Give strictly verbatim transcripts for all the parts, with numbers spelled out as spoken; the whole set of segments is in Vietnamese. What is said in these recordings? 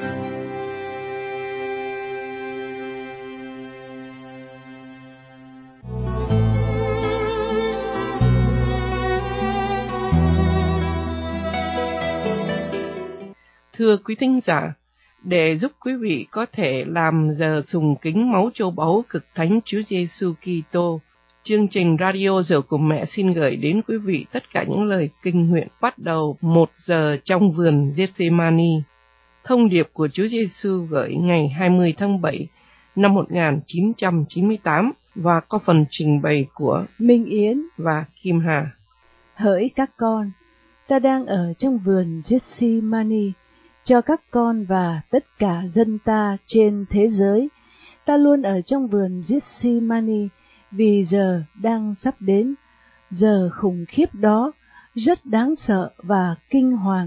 Thưa quý thính giả, để giúp quý vị có thể làm giờ sùng kính máu châu báu cực thánh Chúa Giêsu Kitô, chương trình Radio Giờ của Mẹ xin gửi đến quý vị tất cả những lời kinh nguyện bắt đầu một giờ trong vườn Gethsemane. Thông điệp của Chúa Giêsu gửi ngày hai mươi tháng bảy năm một nghìn chín trăm chín mươi tám và có phần trình bày của Minh Yến và Kim Hà. Hỡi các con, ta đang ở trong vườn Gethsemane cho các con và tất cả dân ta trên thế giới. Ta luôn ở trong vườn Gethsemane vì giờ đang sắp đến, giờ khủng khiếp đó, rất đáng sợ và kinh hoàng.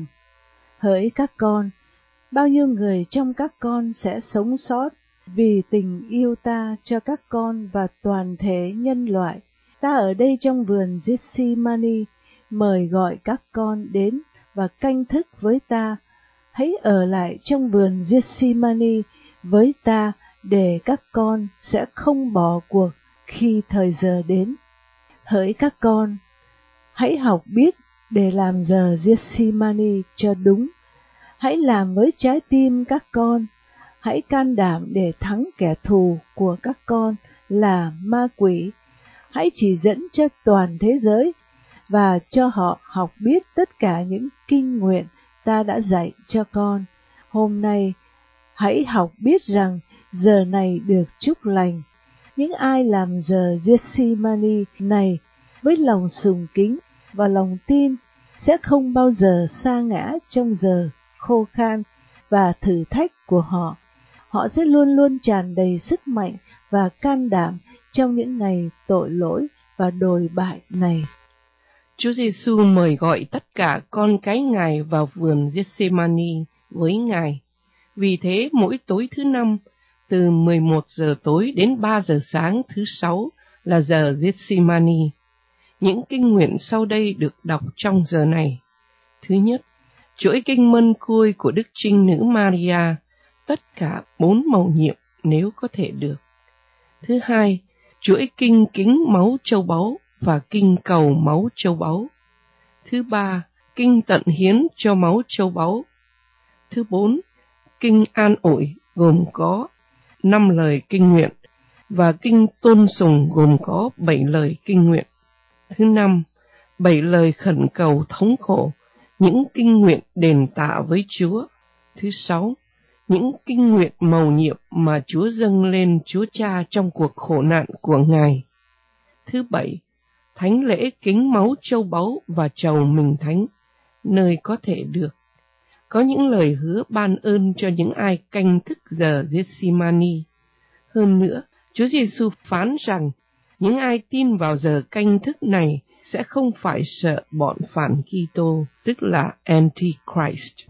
Hỡi các con, bao nhiêu người trong các con sẽ sống sót vì tình yêu ta cho các con và toàn thể nhân loại. Ta ở đây trong vườn Gethsemane mời gọi các con đến và canh thức với ta. Hãy ở lại trong vườn Gethsemane với ta để các con sẽ không bỏ cuộc khi thời giờ đến. Hỡi các con, hãy học biết để làm giờ Gethsemane cho đúng. Hãy làm với trái tim các con. Hãy can đảm để thắng kẻ thù của các con là ma quỷ. Hãy chỉ dẫn cho toàn thế giới và cho họ học biết tất cả những kinh nguyện ta đã dạy cho con. Hôm nay, hãy học biết rằng giờ này được chúc lành. Những ai làm giờ Gethsemane này với lòng sùng kính và lòng tin sẽ không bao giờ sa ngã trong giờ khô khan và thử thách của họ. Họ sẽ luôn luôn tràn đầy sức mạnh và can đảm trong những ngày tội lỗi và đồi bại này. Chúa Giêsu mời gọi tất cả con cái Ngài vào vườn Gethsemane với Ngài. Vì thế, mỗi tối thứ năm, từ mười một giờ tối đến ba giờ sáng thứ sáu là giờ Gethsemane. Những kinh nguyện sau đây được đọc trong giờ này. Thứ nhất, chuỗi kinh mân côi của Đức Trinh Nữ Maria, tất cả bốn mầu nhiệm nếu có thể được. Thứ hai, chuỗi kinh kính máu châu báu và kinh cầu máu châu báu. Thứ ba, kinh tận hiến cho máu châu báu. Thứ bốn, kinh an ủi gồm có năm lời kinh nguyện và kinh tôn sùng gồm có bảy lời kinh nguyện. Thứ năm, bảy lời khẩn cầu thống khổ, những kinh nguyện đền tạ với Chúa. Thứ sáu, những kinh nguyện mầu nhiệm mà Chúa dâng lên Chúa Cha trong cuộc khổ nạn của Ngài. Thứ bảy, thánh lễ kính máu châu báu và trầu mình thánh, nơi có thể được. Có những lời hứa ban ơn cho những ai canh thức giờ Gethsemane. Hơn nữa, Chúa Giêsu phán rằng những ai tin vào giờ canh thức này sẽ không phải sợ bọn phản Kitô, tức là Antichrist.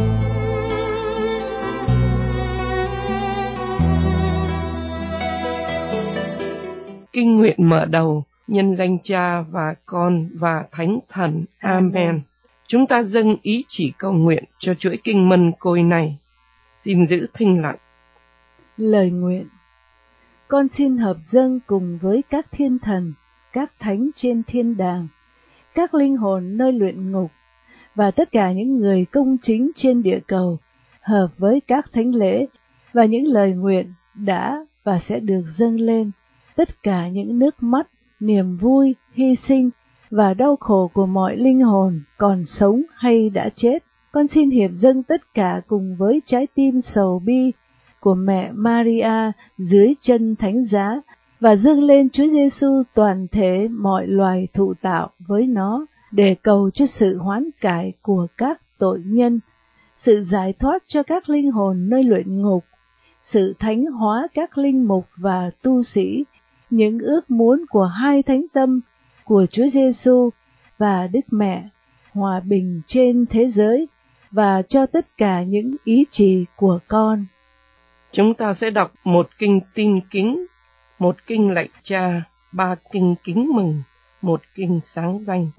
Kinh nguyện mở đầu, nhân danh Cha và Con và Thánh Thần. Amen. Chúng ta dâng ý chỉ cầu nguyện cho chuỗi kinh mân côi này. Xin giữ thinh lặng. Lời nguyện. Con xin hợp dâng cùng với các thiên thần, các thánh trên thiên đàng, các linh hồn nơi luyện ngục và tất cả những người công chính trên địa cầu, hợp với các thánh lễ và những lời nguyện đã và sẽ được dâng lên, tất cả những nước mắt, niềm vui, hy sinh và đau khổ của mọi linh hồn còn sống hay đã chết. Con xin hiệp dâng tất cả cùng với trái tim sầu bi của mẹ Maria dưới chân thánh giá và dâng lên Chúa Giêsu toàn thể mọi loài thụ tạo với nó để cầu cho sự hoán cải của các tội nhân, sự giải thoát cho các linh hồn nơi luyện ngục, sự thánh hóa các linh mục và tu sĩ, những ước muốn của hai thánh tâm của Chúa Giêsu và Đức Mẹ, hòa bình trên thế giới và cho tất cả những ý chỉ của con. Chúng ta sẽ đọc một kinh tin kính, một kinh lạy Cha, ba kinh kính mừng, một kinh sáng danh.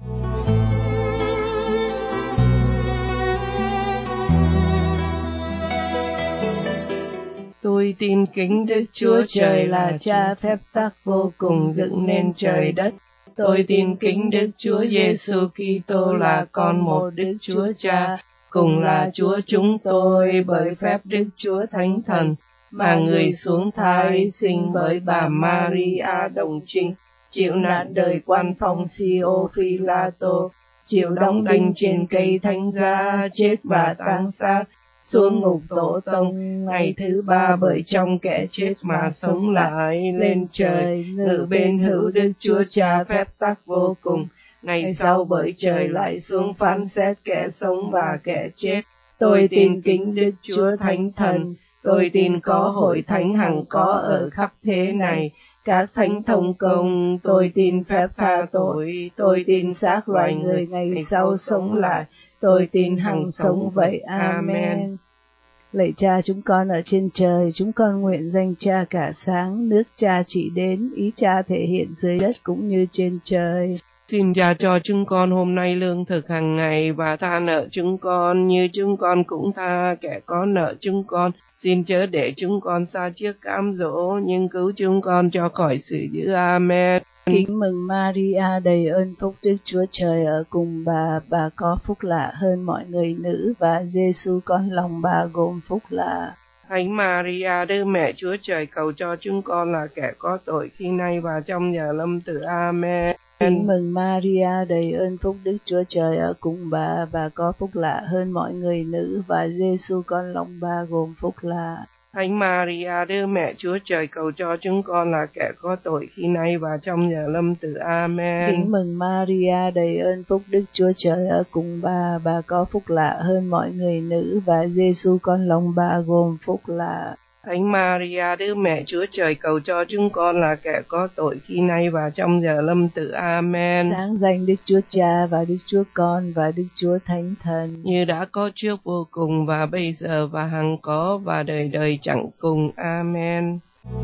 Tôi tin kính Đức Chúa Trời là Cha phép tắc vô cùng dựng nên trời đất. Tôi tin kính Đức Chúa Giêsu Kitô là con một Đức Chúa Cha, cùng là Chúa chúng tôi bởi phép Đức Chúa Thánh Thần, mà người xuống thai sinh bởi bà Maria đồng trinh, chịu nạn đời quan phong Sio Phi-la-tô, chịu đóng đinh trên cây thánh giá, chết và táng xác, xuống ngục tổ tông, ngày thứ ba bởi trong kẻ chết mà sống lại, lên trời, ngự bên hữu Đức Chúa Cha phép tắc vô cùng. Ngày sau bởi trời lại xuống phán xét kẻ sống và kẻ chết. Tôi tin kính Đức Chúa Thánh Thần, tôi tin có hội thánh hằng có ở khắp thế này, các thánh thông công, tôi tin phép tha tội, tôi tin xác loài người ngày sau sống lại, tôi tin hằng sống vậy. Amen. Lạy Cha chúng con ở trên trời, chúng con nguyện danh Cha cả sáng, nước Cha chỉ đến, ý Cha thể hiện dưới đất cũng như trên trời. Xin Cha cho chúng con hôm nay lương thực hàng ngày, và tha nợ chúng con như chúng con cũng tha kẻ có nợ chúng con. Xin chớ để chúng con sa chiếc cám dỗ, nhưng cứu chúng con cho khỏi sự dữ. Amen. Kính mừng Maria đầy ơn phúc, Đức Chúa Trời ở cùng bà, bà có phúc lạ hơn mọi người nữ, và Giêsu con lòng bà gồm phúc lạ. Thánh Maria, Đức Mẹ Chúa Trời, cầu cho chúng con là kẻ có tội khi nay và trong giờ lâm tử. Amen. Kính mừng Maria đầy ơn phúc, Đức Chúa Trời ở cùng bà, bà có phúc lạ hơn mọi người nữ, và Giêsu con lòng bà gồm phúc lạ. Thánh Maria, Đức Mẹ Chúa Trời, cầu cho chúng con là kẻ có tội khi nay và trong giờ lâm tử. Amen. Kính mừng Maria đầy ơn phúc, Đức Chúa Trời ở cùng bà, bà có phúc lạ hơn mọi người nữ, và Giêsu con lòng bà gồm phúc lạ. Thánh Maria, Đức Mẹ Chúa Trời, cầu cho chúng con là kẻ có tội khi nay và trong giờ lâm tử. Amen. Sáng danh Đức Chúa Cha và Đức Chúa Con và Đức Chúa Thánh Thần, như đã có trước vô cùng và bây giờ và hằng có và đời đời chẳng cùng. Amen.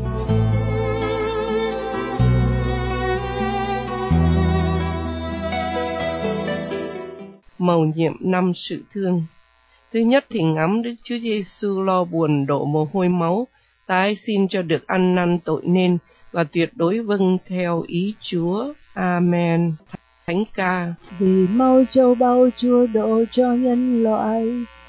Mầu nhiệm năm sự thương. Thứ nhất thì ngắm Đức Chúa Giêsu lo buồn đổ mồ hôi máu, tái xin cho được ăn năn tội nên và tuyệt đối vâng theo ý Chúa. Amen. Thánh ca. Vì mau châu báu Chúa độ cho nhân loại,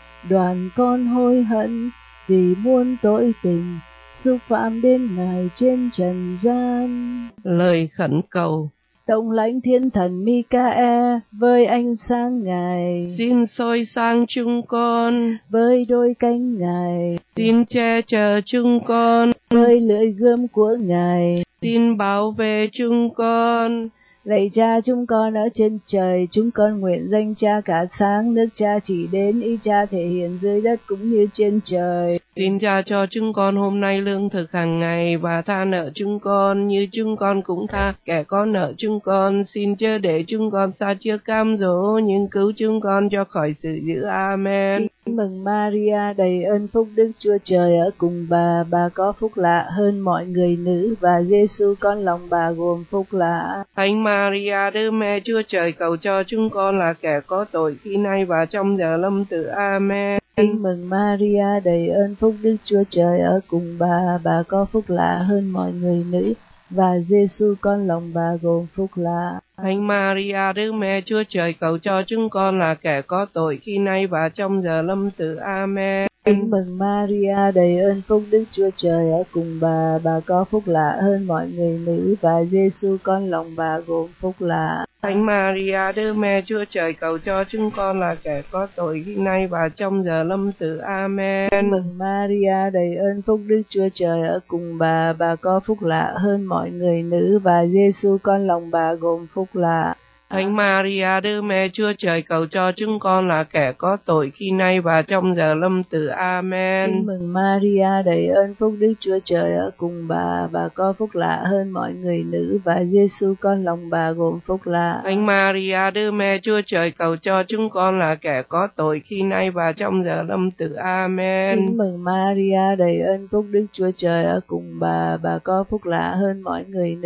đoàn con hối hận vì muôn tội tình, xúc phạm đến Ngài trên trần gian. Lời khẩn cầu. Tổng lãnh thiên thần Mica-e với ánh sáng Ngài, xin soi sáng chúng con với đôi cánh Ngài, xin che chở chúng con với lưỡi gươm của Ngài, xin bảo vệ chúng con. Lạy Cha chúng con ở trên trời, chúng con nguyện danh Cha cả sáng, nước Cha chỉ đến, ý Cha thể hiện dưới đất cũng như trên trời. Xin Cha cho chúng con hôm nay lương thực hàng ngày, và tha nợ chúng con như chúng con cũng tha kẻ có nợ chúng con. Xin chớ để chúng con sa chiếc cám dỗ, nhưng cứu chúng con cho khỏi sự dữ. Amen. Kính mừng Maria đầy ơn phúc, Đức Chúa Trời ở cùng bà, bà có phúc lạ hơn mọi người nữ, và Giêsu con lòng bà gồm phúc lạ. Thánh Maria, Đức Mẹ Chúa Trời, cầu cho chúng con là kẻ có tội khi nay và trong giờ lâm tử. Amen. Kính mừng Maria đầy ơn phúc, Đức Chúa Trời ở cùng bà, bà có phúc lạ hơn mọi người nữ, và Giêsu con lòng bà gồm phúc lạ. Thánh Maria, Đức Mẹ Chúa Trời, cầu cho chúng con là kẻ có tội khi nay và trong giờ lâm tử. Amen. Kính mừng Maria đầy ơn phúc, Đức Chúa Trời ở cùng bà, bà có phúc lạ hơn mọi người nữ, và Giêsu con lòng bà gồm phúc lạ. Thánh Maria, Đức Mẹ Chúa Trời, cầu cho chúng con là kẻ có tội khi nay và trong giờ lâm tử. Amen. Kính mừng Maria đầy ơn phúc, Đức Chúa Trời ở cùng bà, bà có phúc lạ hơn mọi người nữ, và Giêsu con lòng bà gồm phúc lạ. Thánh Maria, Đức Mẹ Chúa Trời, cầu cho chúng con là kẻ có tội khi nay và trong giờ lâm tử. Amen. Kính mừng Maria đầy ơn phúc, Đức Chúa Trời ở cùng bà, bà có phúc lạ hơn mọi người nữ, và Giêsu con lòng bà gồm phúc lạ. Thánh Maria, Đức Mẹ Chúa Trời, cầu cho chúng con là kẻ có tội khi nay và trong giờ lâm tử. Amen. Kính mừng Maria đầy ơn phúc, Đức Chúa Trời ở cùng bà, bà có phúc lạ hơn mọi người nữ,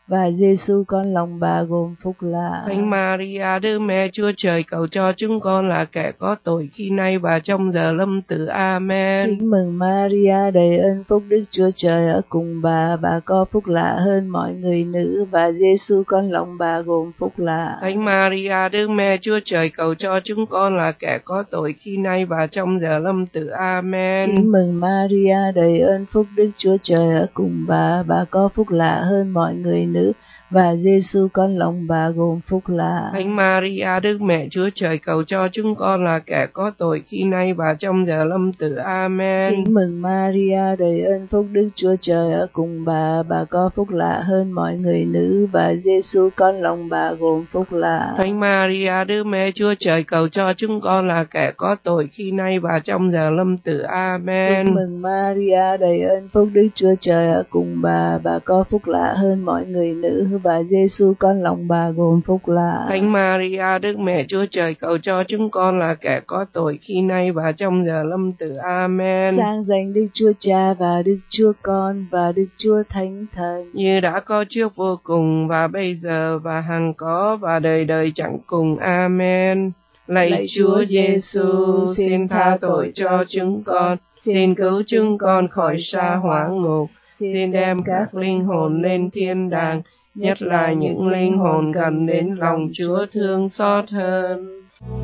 và Giêsu con lòng bà gồm phúc lạ. Thánh Maria Đức Mẹ Chúa Trời, cầu cho chúng con là kẻ có tội khi nay và trong giờ lâm tử. Amen. Kính mừng Maria, đầy ơn phúc, Đức Chúa Trời ở cùng bà, bà có phúc lạ hơn mọi người nữ, và Giêsu con lòng bà gồm phúc lạ. Thánh Maria Đức Mẹ Chúa Trời, cầu cho chúng con là kẻ có tội khi nay và trong giờ lâm tử. Amen. Kính mừng Maria, đầy ơn phúc, Đức Chúa Trời ở cùng bà, bà có phúc lạ hơn mọi người nữ, và Giêsu con lòng bà gồm phúc lạ. Thánh Maria Đức Mẹ Chúa Trời, cầu cho chúng con là kẻ có tội khi nay và trong giờ lâm tử. Amen. Kính mừng Maria, đầy ơn phúc, Đức Chúa Trời ở cùng bà, bà có phúc lạ hơn mọi người nữ, và Giêsu con lòng bà gồm phúc lạ. Thánh Maria Đức Mẹ Chúa Trời, cầu cho chúng con là kẻ có tội khi nay và trong giờ lâm tử. Amen. Kính mừng Maria, đầy ơn phúc, Đức Chúa Trời ở cùng bà, bà có phúc lạ hơn mọi người nữ, và Giêsu con lòng bà gồm phúc lạ. Thánh Maria Đức Mẹ Chúa Trời, cầu cho chúng con là kẻ có tội khi nay và trong giờ lâm tử. Amen. Sang danh Đức Chúa Cha và Đức Chúa Con và Đức Chúa Thánh Thần, như đã có trước vô cùng và bây giờ và hằng có và đời đời chẳng cùng. Amen. Lạy, Lạy Chúa Giêsu, xin tha tội cho chúng con, xin cứu chúng con khỏi sa hỏa ngục, xin đem các linh hồn lên thiên đàng, nhất là những linh hồn gần đến lòng Chúa thương xót hơn.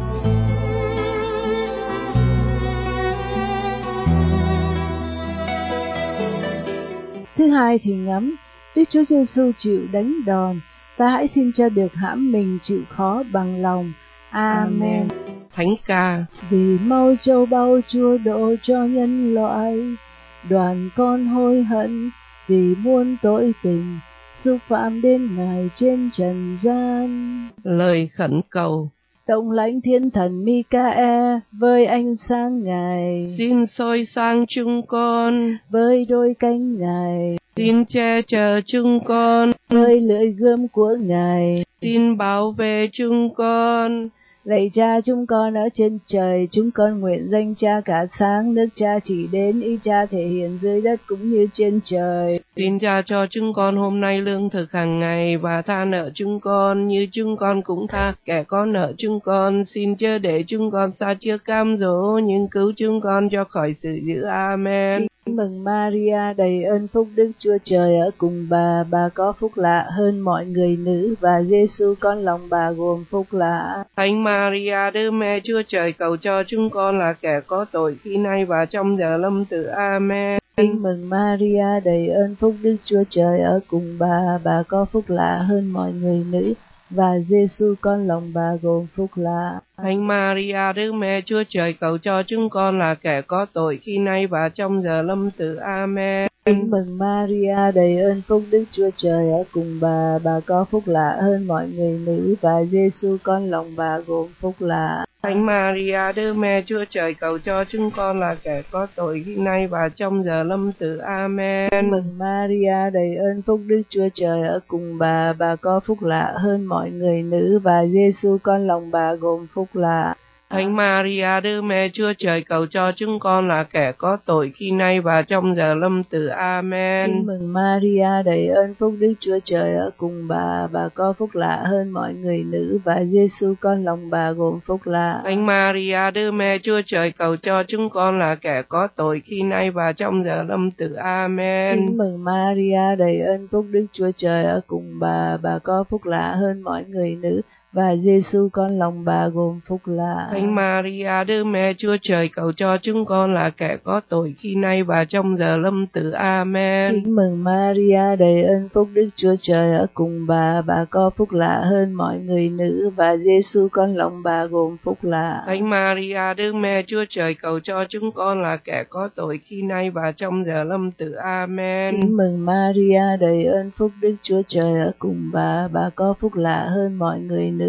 Thứ hai thì ngắm, Đức Chúa Giêsu chịu đánh đòn, ta hãy xin cho được hãm mình chịu khó bằng lòng. Amen. Thánh ca. Vì mau châu báu Chúa độ cho nhân loại, đoàn con hối hận vì muôn tội tình, xúc phạm đến Ngài trên trần gian. Lời khẩn cầu. Tổng lãnh thiên thần Mi-ca-e với ánh sáng Ngài, xin soi sáng chúng con với đôi cánh Ngài, xin che chở chúng con với lưỡi gươm của Ngài, xin bảo vệ chúng con. Lạy Cha chúng con ở trên trời, chúng con nguyện danh Cha cả sáng, nước Cha chỉ đến, ý Cha thể hiện dưới đất cũng như trên trời. Xin Cha cho chúng con hôm nay lương thực hàng ngày, và tha nợ chúng con như chúng con cũng tha kẻ có nợ chúng con. Xin chớ để chúng con sa trước cám dỗ, nhưng cứu chúng con cho khỏi sự dữ. Amen. Kính mừng Maria, đầy ơn phúc, Đức Chúa Trời ở cùng bà, bà có phúc lạ hơn mọi người nữ, và Giêsu con lòng bà gồm phúc lạ. Thánh Maria Đức Mẹ Chúa Trời, cầu cho chúng con là kẻ có tội khi nay và trong giờ lâm tử. Amen. Kính mừng Maria, đầy ơn phúc, Đức Chúa Trời ở cùng bà, bà có phúc lạ hơn mọi người nữ, và Giêsu con lòng bà gồm phúc lạ. Thánh Maria Đức Mẹ Chúa Trời, cầu cho chúng con là kẻ có tội khi nay và trong giờ lâm tử. Amen. Kính mừng Maria, đầy ơn phúc, Đức Chúa Trời ở cùng bà, bà có phúc lạ hơn mọi người nữ, và Giêsu con lòng bà gồm phúc lạ. Thánh Maria Đức Mẹ Chúa Trời, cầu cho chúng con là kẻ có tội khi nay và trong giờ lâm tử. Amen. Kính mừng Maria, đầy ơn phúc, Đức Chúa Trời ở cùng bà, bà có phúc lạ hơn mọi người nữ, và Giêsu con lòng bà gồm phúc lạ. Thánh Maria Đức Mẹ Chúa Trời, cầu cho chúng con là kẻ có tội khi nay và trong giờ lâm tử. Amen. Kính mừng Maria, đầy ơn phúc, Đức Chúa Trời ở cùng bà, bà có phúc lạ hơn mọi người nữ, và Giêsu con lòng bà gồm phúc lạ. Thánh Maria Đức Mẹ Chúa Trời, cầu cho chúng con là kẻ có tội khi nay và trong giờ lâm tử. Amen. Kính mừng Maria, đầy ơn phúc, Đức Chúa Trời ở cùng bà, bà có phúc lạ hơn mọi người nữ, và Giêsu con lòng bà gồm phúc lạ. Thánh Maria Đức Mẹ Chúa Trời, cầu cho chúng con là kẻ có tội khi nay và trong giờ lâm tử. Amen. Kính mừng Maria, đầy ơn phúc, Đức Chúa Trời ở cùng bà, bà có phúc lạ hơn mọi người nữ, và Giêsu con lòng bà gồm phúc lạ. Thánh Maria Đức Mẹ Chúa Trời, cầu cho chúng con là kẻ có tội khi nay và trong giờ lâm tử. Amen. Kính mừng Maria, đầy ơn phúc, Đức Chúa Trời ở cùng bà, bà có phúc lạ hơn mọi người nữ,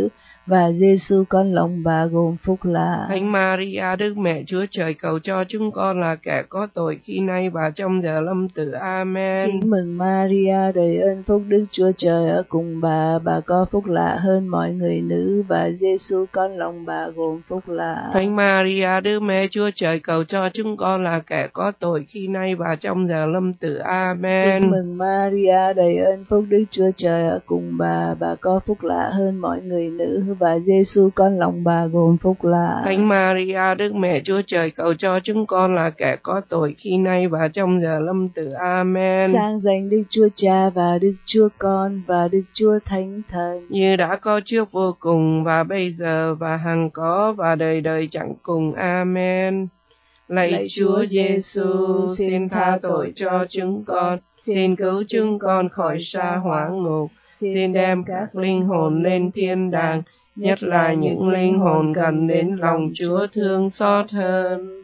và Giêsu con lòng bà gồm phúc lạ. Thánh Maria Đức Mẹ Chúa Trời, cầu cho chúng con là kẻ có tội khi nay và trong giờ lâm tử. Amen. Kính mừng Maria, đầy ơn phúc, Đức Chúa Trời ở cùng bà, bà có phúc lạ hơn mọi người nữ, và Giêsu con lòng bà gồm phúc lạ. Thánh Maria Đức Mẹ Chúa Trời, cầu cho chúng con là kẻ có tội khi nay và trong giờ lâm tử. Amen. Kính mừng Maria, đầy ơn phúc, Đức Chúa Trời ở cùng bà, bà có phúc lạ hơn mọi người nữ, và Giêsu con lòng bà gồm phúc lạ. Thánh Maria Đức Mẹ Chúa Trời, cầu cho chúng con là kẻ có tội khi nay và trong giờ lâm tử. Amen. Sang danh Đức Chúa Cha và Đức Chúa Con và Đức Chúa Thánh Thần, như đã có trước vô cùng và bây giờ và hằng có và đời đời chẳng cùng. Amen. Lạy, Lạy Chúa Giêsu, xin tha tội cho chúng con, xin cứu chúng con khỏi sa hỏa ngục, xin đem các linh hồn lên thiên đàng, nhất là những linh hồn gần đến lòng Chúa thương xót hơn.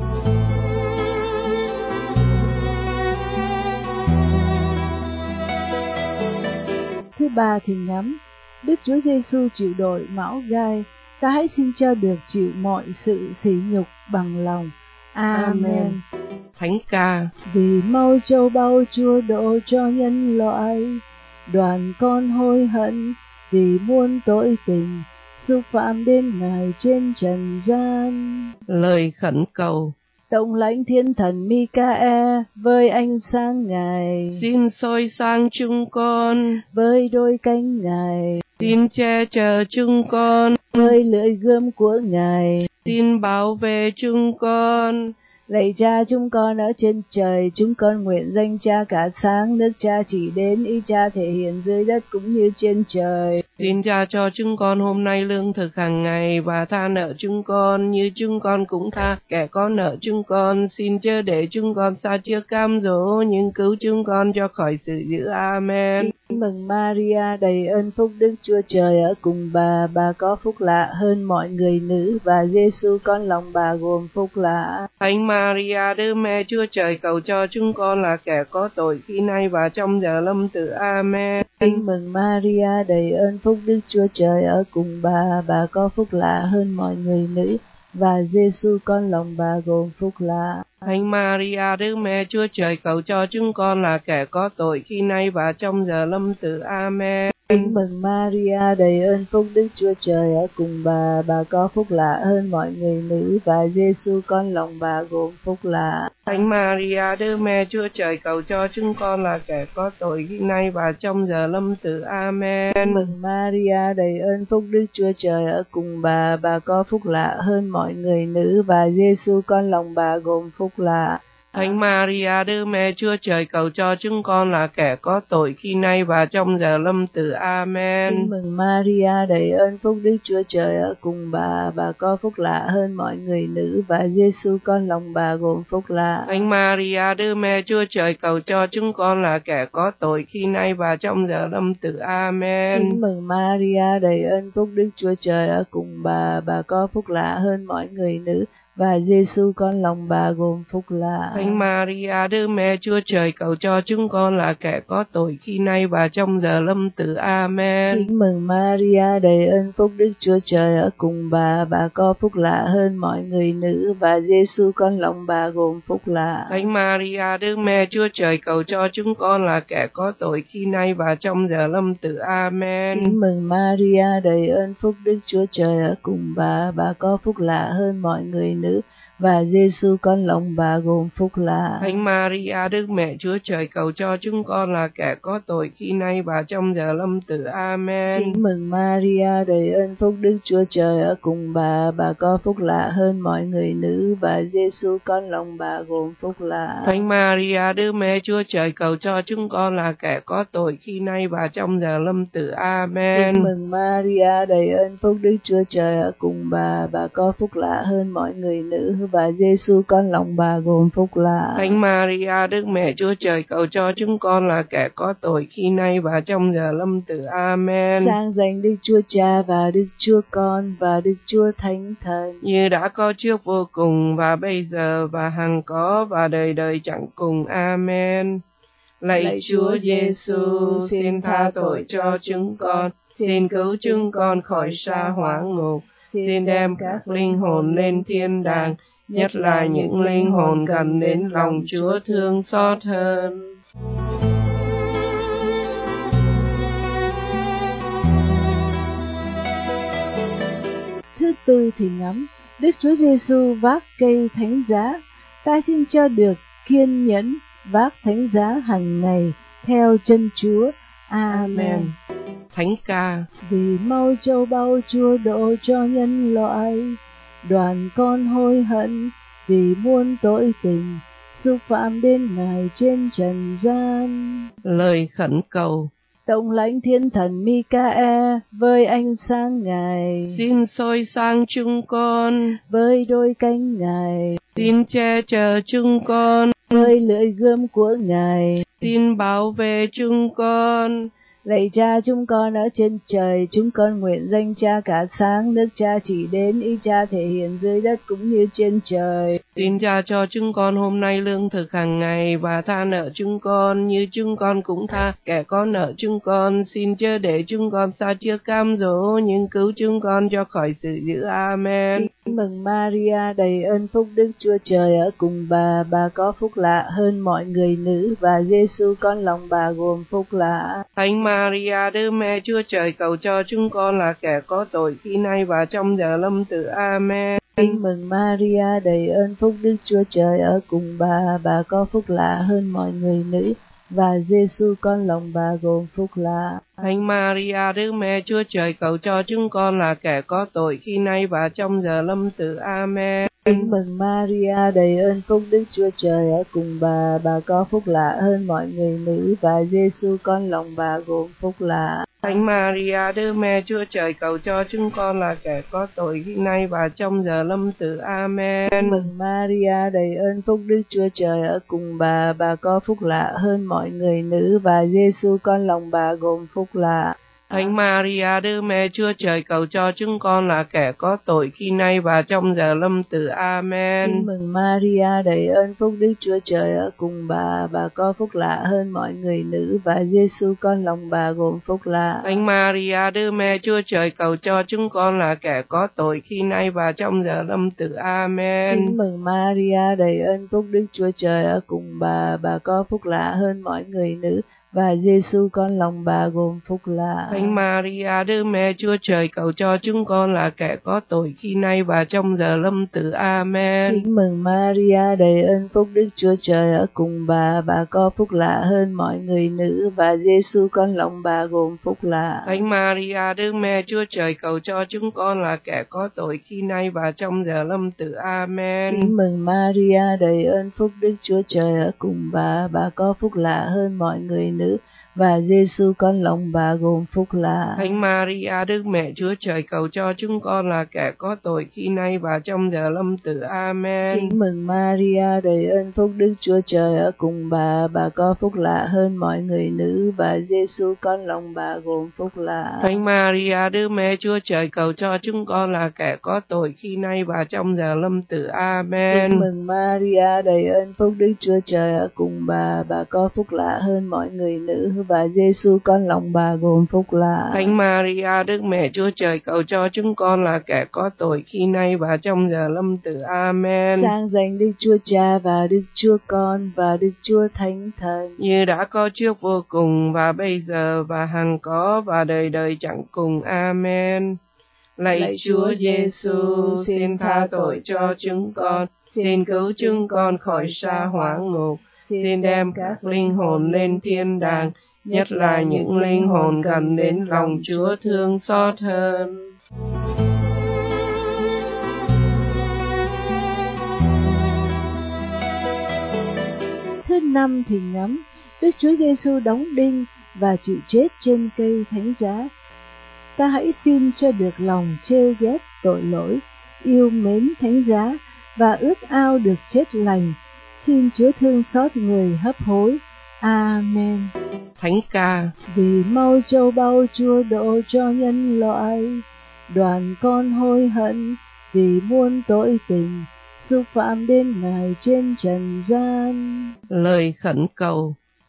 Thứ ba thì ngắm Đức Chúa Giêsu chịu đội mão gai, ta hãy xin cho được chịu mọi sự sỉ nhục bằng lòng. Amen. Thánh ca. Vì mau châu báu Chúa độ cho nhân loại, đoàn con hối hận vì muôn tội tình, xúc phạm đến Ngài trên trần gian. Lời khẩn cầu. Tổng lãnh thiên thần Mica-e với ánh sáng Ngài, xin soi sáng chúng con với đôi cánh Ngài, xin che chở chúng con với lưỡi gươm của Ngài, xin bảo vệ chúng con. Lạy Cha chúng con ở trên trời, chúng con nguyện danh Cha cả sáng, nước Cha chỉ đến, ý Cha thể hiện dưới đất cũng như trên trời. Xin Cha cho chúng con hôm nay lương thực hàng ngày, và tha nợ chúng con như chúng con cũng tha kẻ có nợ chúng con. Xin chớ để chúng con sa trước cám dỗ, nhưng cứu chúng con cho khỏi sự dữ. Amen. Kính mừng Maria, đầy ơn phúc, Đức Chúa Trời ở cùng bà, bà có phúc lạ hơn mọi người nữ, và Giêsu con lòng bà gồm phúc lạ. Thánh Maria Đức Mẹ Chúa Trời, cầu cho chúng con là kẻ có tội khi nay và trong giờ lâm tử. Amen. Kính mừng Maria, đầy ơn phúc, Đức Chúa Trời ở cùng bà, bà có phúc lạ hơn mọi người nữ, và Giêsu con lòng bà gồm phúc lạ. Thánh Maria Đức Mẹ Chúa Trời, cầu cho chúng con là kẻ có tội khi nay và trong giờ lâm tử. Amen. Kính mừng Maria, đầy ơn phúc, Đức Chúa Trời ở cùng bà, bà có phúc lạ hơn mọi người nữ, và Giêsu con lòng bà gồm phúc lạ. Thánh Maria Đức Mẹ Chúa Trời, cầu cho chúng con là kẻ có tội khi nay và trong giờ lâm tử. Amen. Kính mừng Maria, đầy ơn phúc, Đức Chúa Trời ở cùng bà, bà có phúc lạ hơn mọi người nữ, và Giêsu con lòng bà gồm phúc lạ. Thánh Maria Đức Mẹ Chúa Trời, cầu cho chúng con là kẻ có tội khi nay và trong giờ lâm tử. Amen. Kính mừng Maria, đầy ơn phúc, Đức Chúa Trời ở cùng bà, bà có phúc lạ hơn mọi người nữ, và Giêsu con lòng bà gồm phúc lạ. Thánh Maria Đức Mẹ Chúa Trời, cầu cho chúng con là kẻ có tội khi nay và trong giờ lâm tử. Amen. Kính mừng Maria, đầy ơn phúc, Đức Chúa Trời ở cùng bà, bà có phúc lạ hơn mọi người nữ, và Giêsu con lòng bà gồm phúc lạ. Thánh Maria Đức Mẹ Chúa Trời, cầu cho chúng con là kẻ có tội khi nay và trong giờ lâm tử. Amen. Kính mừng Maria, đầy ơn phúc, Đức Chúa Trời ở cùng bà, bà có phúc lạ hơn mọi người nữ, và Giêsu con lòng bà gồm phúc lạ. Thánh Maria Đức Mẹ Chúa Trời, cầu cho chúng con là kẻ có tội khi nay và trong giờ lâm tử. Amen. Kính mừng Maria, đầy ơn phúc, Đức Chúa Trời ở cùng bà, bà có phúc lạ hơn mọi người nữ, và Giêsu con lòng bà gồm phúc lạ. Thánh Maria Đức Mẹ Chúa Trời, cầu cho chúng con là kẻ có tội khi nay và trong giờ lâm tử. Amen. Kính mừng Maria, đầy ơn phúc, Đức Chúa Trời ở cùng bà, bà có phúc lạ hơn mọi người nữ, và Giêsu con lòng bà gồm phúc lạ. Thánh Maria Đức Mẹ Chúa Trời, cầu cho chúng con là kẻ có tội khi nay và trong giờ lâm tử. Amen. Kính mừng Maria, đầy ơn phúc, Đức Chúa Trời ở cùng bà, bà có phúc lạ hơn mọi người nữ, và Giêsu con lòng bà gồm phúc lạ. Thánh Maria Đức Mẹ Chúa Trời, cầu cho chúng con là kẻ có tội khi nay và trong giờ lâm tử. Amen. Sang danh Đức Chúa Cha và Đức Chúa Con và Đức Chúa Thánh Thần, như đã có trước vô cùng và bây giờ và hằng có và đời đời chẳng cùng. Amen. Lạy, Lạy Chúa Giêsu, xin tha tội cho chúng con, xin cứu chúng con khỏi sa hỏa ngục, xin đem các linh hồn lên thiên đàng, nhất là những linh hồn cần đến lòng Chúa thương xót hơn. Thứ tư thì ngắm Đức Chúa Giêsu vác cây thánh giá. Ta xin cho được kiên nhẫn vác thánh giá hàng ngày theo chân Chúa. Amen. Thánh ca. Vì mau châu báu Chúa độ cho nhân loại, đoàn con hối hận vì muôn tội tình, xúc phạm đến Ngài trên trần gian. Lời khẩn cầu. Tổng lãnh thiên thần Mi-ca-e với ánh sáng Ngài, xin soi sáng chúng con với đôi cánh Ngài, xin che chở chúng con với lưỡi gươm của Ngài, xin bảo vệ chúng con. Lạy Cha chúng con ở trên trời, chúng con nguyện danh Cha cả sáng, nước Cha chỉ đến, ý Cha thể hiện dưới đất cũng như trên trời. Xin Cha cho chúng con hôm nay lương thực hàng ngày, và tha nợ chúng con như chúng con cũng tha kẻ có nợ chúng con. Xin chớ để chúng con sa trước cám dỗ, nhưng cứu chúng con cho khỏi sự dữ. Amen. Kính mừng Maria, đầy ơn phúc, Đức Chúa Trời ở cùng bà, bà có phúc lạ hơn mọi người nữ, và Giêsu con lòng bà gồm phúc lạ. Thánh Maria, Đức Mẹ Chúa Trời, cầu cho chúng con là kẻ có tội khi nay và trong giờ lâm tử. Amen. Kính mừng Maria, đầy ơn phúc, Đức Chúa Trời ở cùng bà, bà có phúc lạ hơn mọi người nữ, và Giêsu con lòng bà gồm phúc lạ. Thánh Maria, Đức Mẹ Chúa Trời, cầu cho chúng con là kẻ có tội khi nay và trong giờ lâm tử. Amen. Kính mừng Maria, đầy ơn phúc, Đức Chúa Trời ở cùng bà, bà có phúc lạ hơn mọi người nữ, và Giêsu con lòng bà gồm phúc lạ. Thánh Maria, Đức Mẹ Chúa Trời, cầu cho chúng con là kẻ có tội khi nay và trong giờ lâm tử. Amen. Kính mừng Maria, đầy ơn phúc, Đức Chúa Trời ở cùng bà, bà có phúc lạ hơn mọi người nữ, và Giêsu con lòng bà gồm phúc lạ. Thánh Maria, Đức Mẹ Chúa Trời, cầu cho chúng con là kẻ có tội khi nay và trong giờ lâm tử. Amen. Kính mừng Maria, đầy ơn phúc, Đức Chúa Trời ở cùng bà, bà có phúc lạ hơn mọi người nữ, và Giêsu con lòng bà gồm phúc lạ. Thánh Maria, Đức Mẹ Chúa Trời, cầu cho chúng con là kẻ có tội khi nay và trong giờ lâm tử. Amen. Kính mừng Maria, đầy ơn phúc, Đức Chúa Trời ở cùng bà, bà có phúc lạ hơn mọi người nữ, và Giêsu con lòng bà gồm phúc lạ. Thánh Maria, Đức Mẹ Chúa Trời, cầu cho chúng con là kẻ có tội khi nay và trong giờ lâm tử. Amen. Kính mừng Maria, đầy ơn phúc, Đức Chúa Trời ở cùng bà, bà có phúc lạ hơn mọi người nữ, và Giêsu con lòng bà gồm phúc lạ. Thánh Maria, Đức Mẹ Chúa Trời, cầu cho chúng con là kẻ có tội khi nay và trong giờ lâm tử. Amen. Kính mừng Maria, đầy ơn phúc, Đức Chúa Trời ở cùng bà, bà có phúc lạ hơn mọi người nữ, và Giêsu con lòng bà gồm phúc lạ. Thánh Maria, Đức Mẹ Chúa Trời, cầu cho chúng con là kẻ có tội khi nay và trong giờ lâm tử. Amen. Kính mừng Maria, đầy ơn phúc, Đức Chúa Trời ở cùng bà, bà có phúc lạ hơn mọi người nữ, và Giêsu con lòng bà gồm phúc lạ. Thánh Maria, Đức Mẹ Chúa Trời, cầu cho chúng con là kẻ có tội khi nay và trong giờ lâm tử. Amen. Kính mừng Maria, đầy ơn phúc, Đức Chúa Trời ở cùng bà, bà có phúc lạ hơn mọi người nữ, và Giêsu con lòng bà gồm phúc lạ. Thánh Maria, Đức Mẹ Chúa Trời, cầu cho chúng con là kẻ có tội khi nay và trong giờ lâm tử. Amen. Sang danh Đức Chúa Cha và Đức Chúa Con và Đức Chúa Thánh Thần, như đã có trước vô cùng và bây giờ và hằng có và đời đời chẳng cùng. Amen. Lạy, Lạy Chúa Giêsu, xin tha tội cho chúng con, xin cứu chúng con khỏi sa hỏa ngục, xin đem các linh hồn lên thiên đàng, nhất là những linh hồn cần đến lòng Chúa thương xót hơn. Thứ năm thì ngắm Đức Chúa Giêsu đóng đinh và chịu chết trên cây thánh giá. Ta hãy xin cho được lòng trêu ghét tội lỗi, yêu mến thánh giá và ước ao được chết lành. Xin Chúa thương xót người hấp hối. Amen. Thánh ca. Vì mau châu báu Chúa độ cho nhân loại, đoàn con hối hận vì muôn tội tình, xúc phạm đến Ngài trên trần gian. Lời khẩn cầu.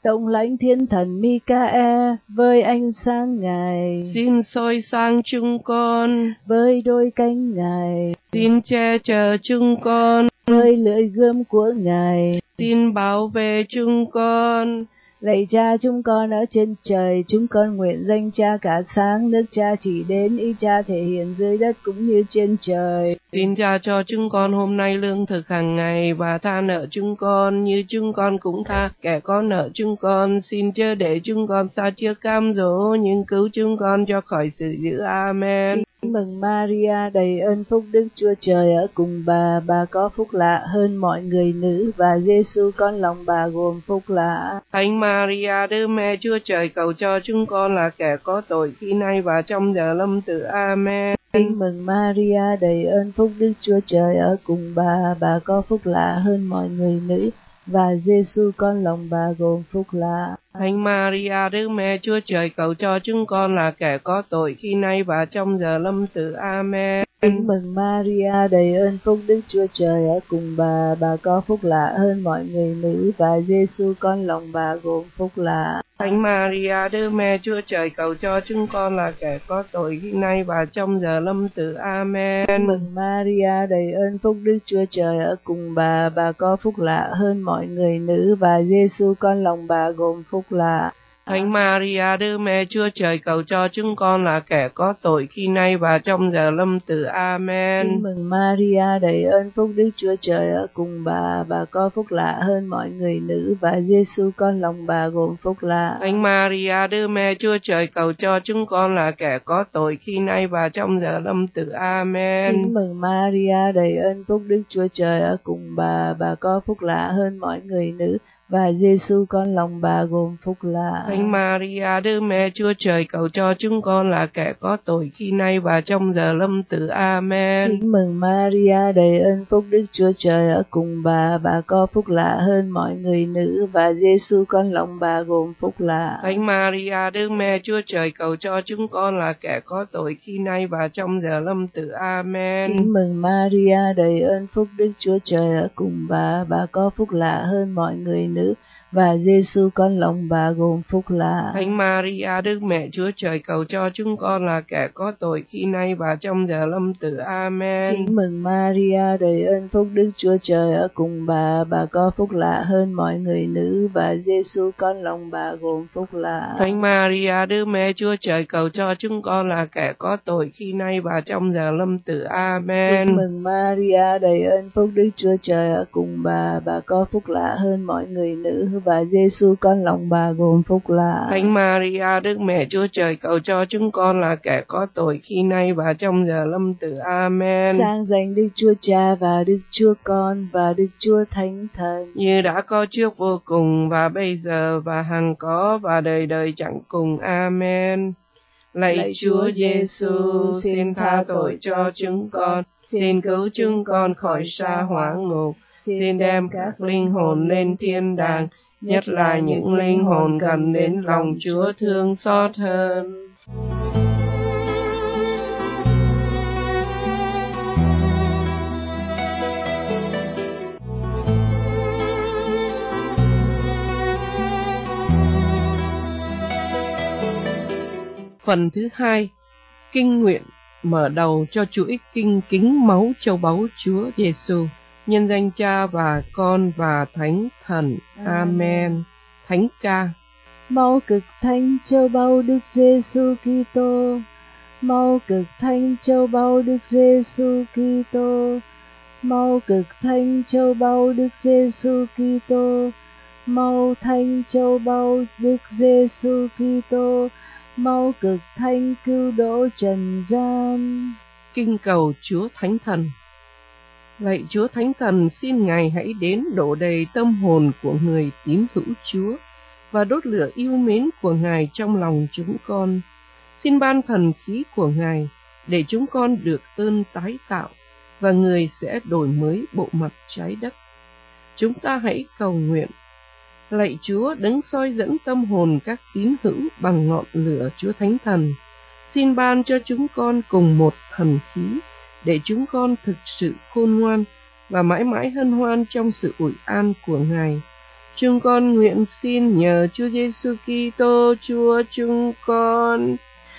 Tổng lãnh thiên thần Michael với ánh sáng Ngài, xin soi sang chúng con, với đôi cánh Ngài, xin che chở chúng con, với lưỡi gươm của Ngài, xin bảo vệ chúng con. Lạy Cha chúng con ở trên trời, chúng con nguyện danh Cha cả sáng, nước Cha chỉ đến, ý Cha thể hiện dưới đất cũng như trên trời. Xin Cha cho chúng con hôm nay lương thực hàng ngày, và tha nợ chúng con như chúng con cũng tha kẻ có nợ chúng con. Xin chớ để chúng con sa trước cám dỗ, nhưng cứu chúng con cho khỏi sự dữ. Amen. Kính mừng Maria, đầy ơn phúc, Đức Chúa Trời ở cùng bà, bà có phúc lạ hơn mọi người nữ, và Giêsu con lòng bà gồm phúc lạ. Thánh Maria, Đức Mẹ Chúa Trời, cầu cho chúng con là kẻ có tội khi nay và trong giờ lâm tử. Amen. Kính mừng Maria, đầy ơn phúc, Đức Chúa Trời ở cùng bà, bà có phúc lạ hơn mọi người nữ, và Giêsu con lòng bà gồm phúc lạ. Thánh Maria, Đức Mẹ Chúa Trời, cầu cho chúng con là kẻ có tội khi nay và trong giờ lâm tử. Amen. Kính mừng Maria, đầy ơn phúc, Đức Chúa Trời ở cùng bà, bà có phúc lạ hơn mọi người nữ, và Giêsu con lòng bà gồm phúc lạ. Thánh Maria, Đức Mẹ Chúa Trời, cầu cho chúng con là kẻ có tội khi nay và trong giờ lâm tử. Amen. Kính mừng Maria, đầy ơn phúc, Đức Chúa Trời ở cùng bà, bà có phúc lạ hơn mọi người nữ, và Giêsu con lòng bà gồm phúc lạ. Thánh Maria, Đức Mẹ Chúa Trời, cầu cho chúng con là kẻ có tội khi nay và trong giờ lâm tử. Amen. Kính mừng Maria, đầy ơn phúc, Đức Chúa Trời ở cùng bà, bà có phúc lạ hơn mọi người nữ, và Giêsu con lòng bà gồm phúc lạ. Thánh Maria, Đức Mẹ Chúa Trời, cầu cho chúng con là kẻ có tội khi nay và trong giờ lâm tử. Amen. Kính mừng Maria, đầy ơn phúc, Đức Chúa Trời ở cùng bà, bà có phúc lạ hơn mọi người nữ, và Giêsu con lòng bà gồm phúc lạ. Thánh Maria, Đức Mẹ Chúa Trời, cầu cho chúng con là kẻ có tội khi nay và trong giờ lâm tử. Amen. Kính mừng Maria, đầy ơn phúc, Đức Chúa Trời ở cùng bà, bà có phúc lạ hơn mọi người nữ, và Giêsu con lòng bà gồm phúc lạ. Thánh Maria, Đức Mẹ Chúa Trời, cầu cho chúng con là kẻ có tội khi nay và trong giờ lâm tử. Amen. Kính mừng Maria, đầy ơn phúc, Đức Chúa Trời ở cùng bà, bà có phúc lạ hơn mọi người nữ, và Giêsu con lòng bà gồm phúc lạ. Thánh Maria, Đức Mẹ Chúa Trời, cầu cho chúng con là kẻ có tội khi nay và trong giờ lâm tử. Amen. Kính mừng Maria, đầy ơn phúc, Đức Chúa Trời ở cùng bà, bà có phúc lạ hơn mọi người nữ, và Giêsu con lòng bà gồm phúc lạ. Thánh Maria, Đức Mẹ Chúa Trời, cầu cho chúng con là kẻ có tội khi nay và trong giờ lâm tử. Amen. Kính mừng Maria, đầy ơn phúc, Đức Chúa Trời ở cùng bà, bà có phúc lạ hơn mọi người nữ, và Giêsu con lòng bà gồm phúc lạ. Thánh Maria, Đức Mẹ Chúa Trời, cầu cho chúng con là kẻ có tội khi nay và trong giờ lâm tử. Amen. Sang danh Đức Chúa Cha và Đức Chúa Con và Đức Chúa Thánh Thần, như đã có trước vô cùng và bây giờ và hằng có và đời đời chẳng cùng. Amen. Lạy, Lạy Chúa Giêsu, xin tha tội cho chúng con, xin cứu chúng con khỏi sa hỏa ngục, xin đem các linh hồn lên thiên đàng, nhất là những linh hồn cần đến lòng Chúa thương xót hơn. Phần thứ hai, kinh nguyện mở đầu cho chuỗi kinh kính máu châu báu Chúa Giêsu. Nhân danh Cha và Con và Thánh Thần. Amen. Thánh ca. Máu cực thánh châu báu Đức Giêsu Kitô, máu cực thánh châu báu Đức Giêsu Kitô, máu cực thánh châu báu Đức Giêsu Kitô, máu thánh châu báu Đức Giêsu Kitô, máu cực thánh cứu độ trần gian. Kinh cầu Chúa Thánh Thần. Lạy Chúa Thánh Thần, xin Ngài hãy đến đổ đầy tâm hồn của người tín hữu Chúa và đốt lửa yêu mến của Ngài trong lòng chúng con. Xin ban thần khí của Ngài để chúng con được ơn tái tạo và người sẽ đổi mới bộ mặt trái đất. Chúng ta hãy cầu nguyện. Lạy Chúa, đấng soi dẫn tâm hồn các tín hữu bằng ngọn lửa Chúa Thánh Thần, xin ban cho chúng con cùng một thần khí để chúng con thực sự khôn ngoan và mãi mãi hân hoan trong sự ủi an của Ngài. Chúng con nguyện xin nhờ Chúa Giêsu Kitô Chúa chúng con.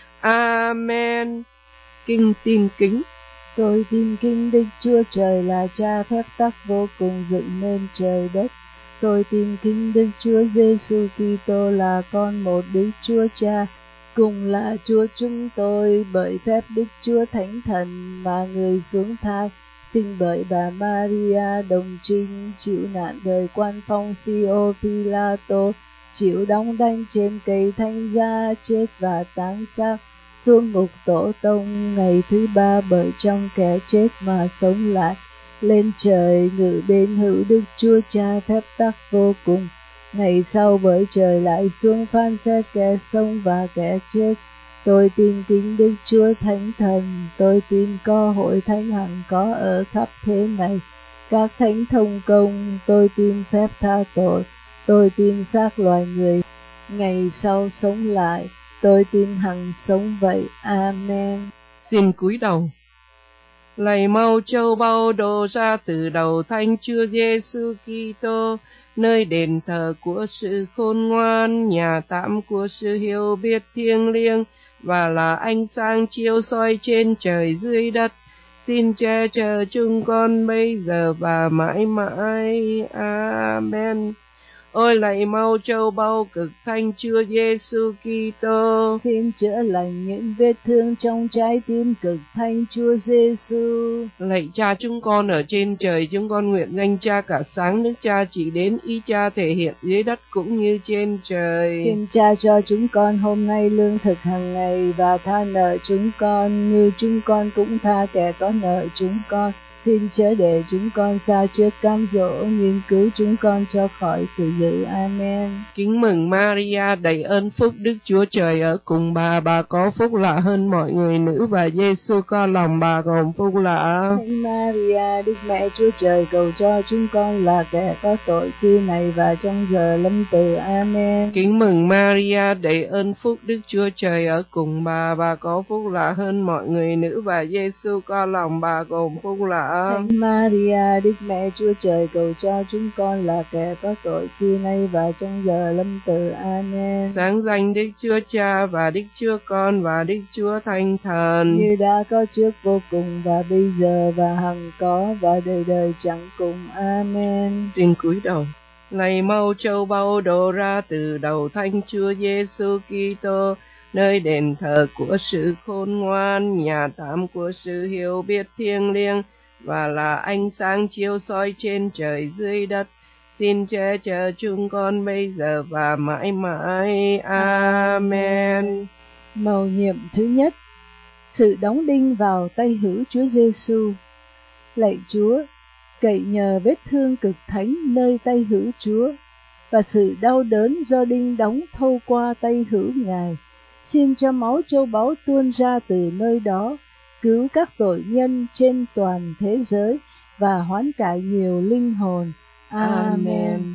Amen. Kinh tin kính. Tôi tin kính Đức Chúa Trời là Cha phép tắc vô cùng dựng nên trời đất. Tôi tin kính Đức Chúa Giêsu Kitô là con một Đức Chúa Cha, cùng là Chúa chúng tôi, bởi phép Đức Chúa Thánh Thần mà người xuống thai, sinh bởi bà Maria đồng trinh, chịu nạn đời quan Phong Sio Pilato, chịu đóng đanh trên cây thánh giá, chết và táng xác, xuống ngục tổ tông, ngày thứ ba bởi trong kẻ chết mà sống lại, lên trời ngự bên hữu Đức Chúa Cha phép tắc vô cùng. Ngày sau bởi trời lại xuống phán xét kẻ sống và kẻ chết. Tôi tin kính Đức Chúa Thánh Thần, tôi tin có hội thánh hằng có ở khắp thế này, các thánh thông công, tôi tin phép tha tội, tôi tin xác loài người ngày sau sống lại, tôi tin hằng sống vậy. Amen. Xin cúi đầu. Lạy mau châu báu đổ ra từ đầu Thánh Chúa Giêsu Kitô, nơi đền thờ của sự khôn ngoan, nhà tạm của sự hiểu biết thiêng liêng, và là ánh sáng chiếu soi trên trời dưới đất. Xin che chở chúng con bây giờ và mãi mãi. Amen. Ôi lạy mau châu báu cực Thánh Chúa Giêsu Kitô, xin chữa lành những vết thương trong trái tim cực Thánh Chúa Giêsu. Lạy Cha chúng con ở trên trời, chúng con nguyện danh Cha cả sáng Đức Cha chỉ đến, ý Cha thể hiện dưới đất cũng như trên trời. Xin Cha cho chúng con hôm nay lương thực hàng ngày, và tha nợ chúng con như chúng con cũng tha kẻ có nợ chúng con. Xin chớ để chúng con sa trước cám dỗ, nhưng cứu chúng con cho khỏi sự dữ. Amen. Kính mừng Maria, đầy ơn phúc, Đức Chúa Trời ở cùng bà, bà có phúc lạ hơn mọi người nữ, và Giêsu con lòng bà gồm phúc lạ. Thánh Maria, Đức Mẹ Chúa Trời, cầu cho chúng con là kẻ có tội khi này và trong giờ lâm tử. Amen. Kính mừng Maria, đầy ơn phúc, Đức Chúa Trời ở cùng bà, bà có phúc lạ hơn mọi người nữ, và Giêsu con lòng bà gồm phúc lạ. Thánh Maria, Đức Mẹ Chúa Trời, cầu cho chúng con là kẻ có tội khi nay và trong giờ lâm tử. Amen. Sáng danh Đức Chúa Cha và Đức Chúa Con và Đức Chúa Thánh Thần, như đã có trước vô cùng và bây giờ và hằng có và đời đời chẳng cùng. Amen. Xin cúi đầu. Lạy mau châu báu đổ ra từ đầu Thánh Chúa Giêsu Kitô, nơi đền thờ của sự khôn ngoan, nhà tạm của sự hiểu biết thiêng liêng, và là ánh sáng chiếu soi trên trời dưới đất. Xin che chở chúng con bây giờ và mãi mãi. Amen. Mầu nhiệm thứ nhất, sự đóng đinh vào tay hữu Chúa Giêsu. Lạy Chúa, cậy nhờ vết thương cực thánh nơi tay hữu Chúa và sự đau đớn do đinh đóng thâu qua tay hữu Ngài, xin cho máu châu báu tuôn ra từ nơi đó, cứu các tội nhân trên toàn thế giới và hoán cải nhiều linh hồn. Amen. Amen.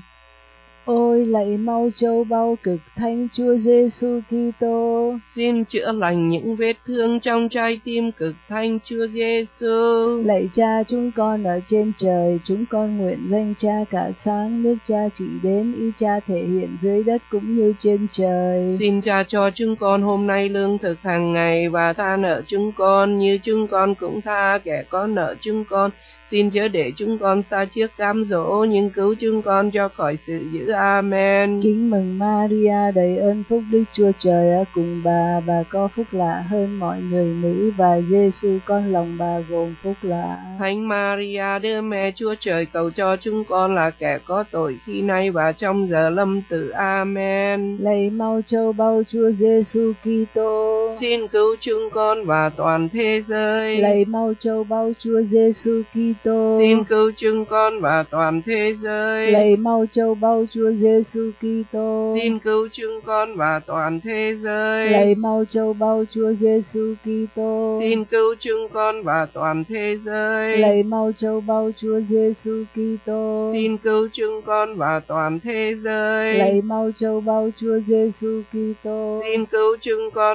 Ôi lạy mau châu báu cực Thánh Chúa Giêsu Kitô, xin chữa lành những vết thương trong trái tim cực Thánh Chúa Giêsu. Lạy Cha chúng con ở trên trời, chúng con nguyện danh Cha cả sáng nước Cha chỉ đến, ý Cha thể hiện dưới đất cũng như trên trời. Xin Cha cho chúng con hôm nay lương thực hàng ngày, và tha nợ chúng con như chúng con cũng tha kẻ có nợ chúng con. Xin chớ để chúng con sa trước cám dỗ, nhưng cứu chúng con cho khỏi sự dữ. Amen. Kính mừng Maria, đầy ơn phúc, Đức Chúa Trời ở cùng bà, bà có phúc lạ hơn mọi người nữ, và Giêsu con lòng bà gồm phúc lạ. Thánh Maria, Đức Mẹ Chúa Trời, cầu cho chúng con là kẻ có tội khi nay và trong giờ lâm tử. Amen. Lạy mau châu báu Chúa Giêsu Kitô, xin cứu chúng con và toàn thế giới. Lạy mau châu báu Chúa Giêsu Kitô, xin cứu chúng con và toàn thế giới. Lạy mau châu báu Chúa Giêsu Kitô, xin cứu chúng con và toàn thế giới. Lạy mau châu báu Chúa Giêsu Kitô, xin cứu chúng con và toàn thế giới. Lạy mau châu báu Chúa Giêsu Kitô, xin cứu chúng con và toàn thế giới. Lạy mau châu báu Chúa Giêsu Kitô, xin cứu chúng con và toàn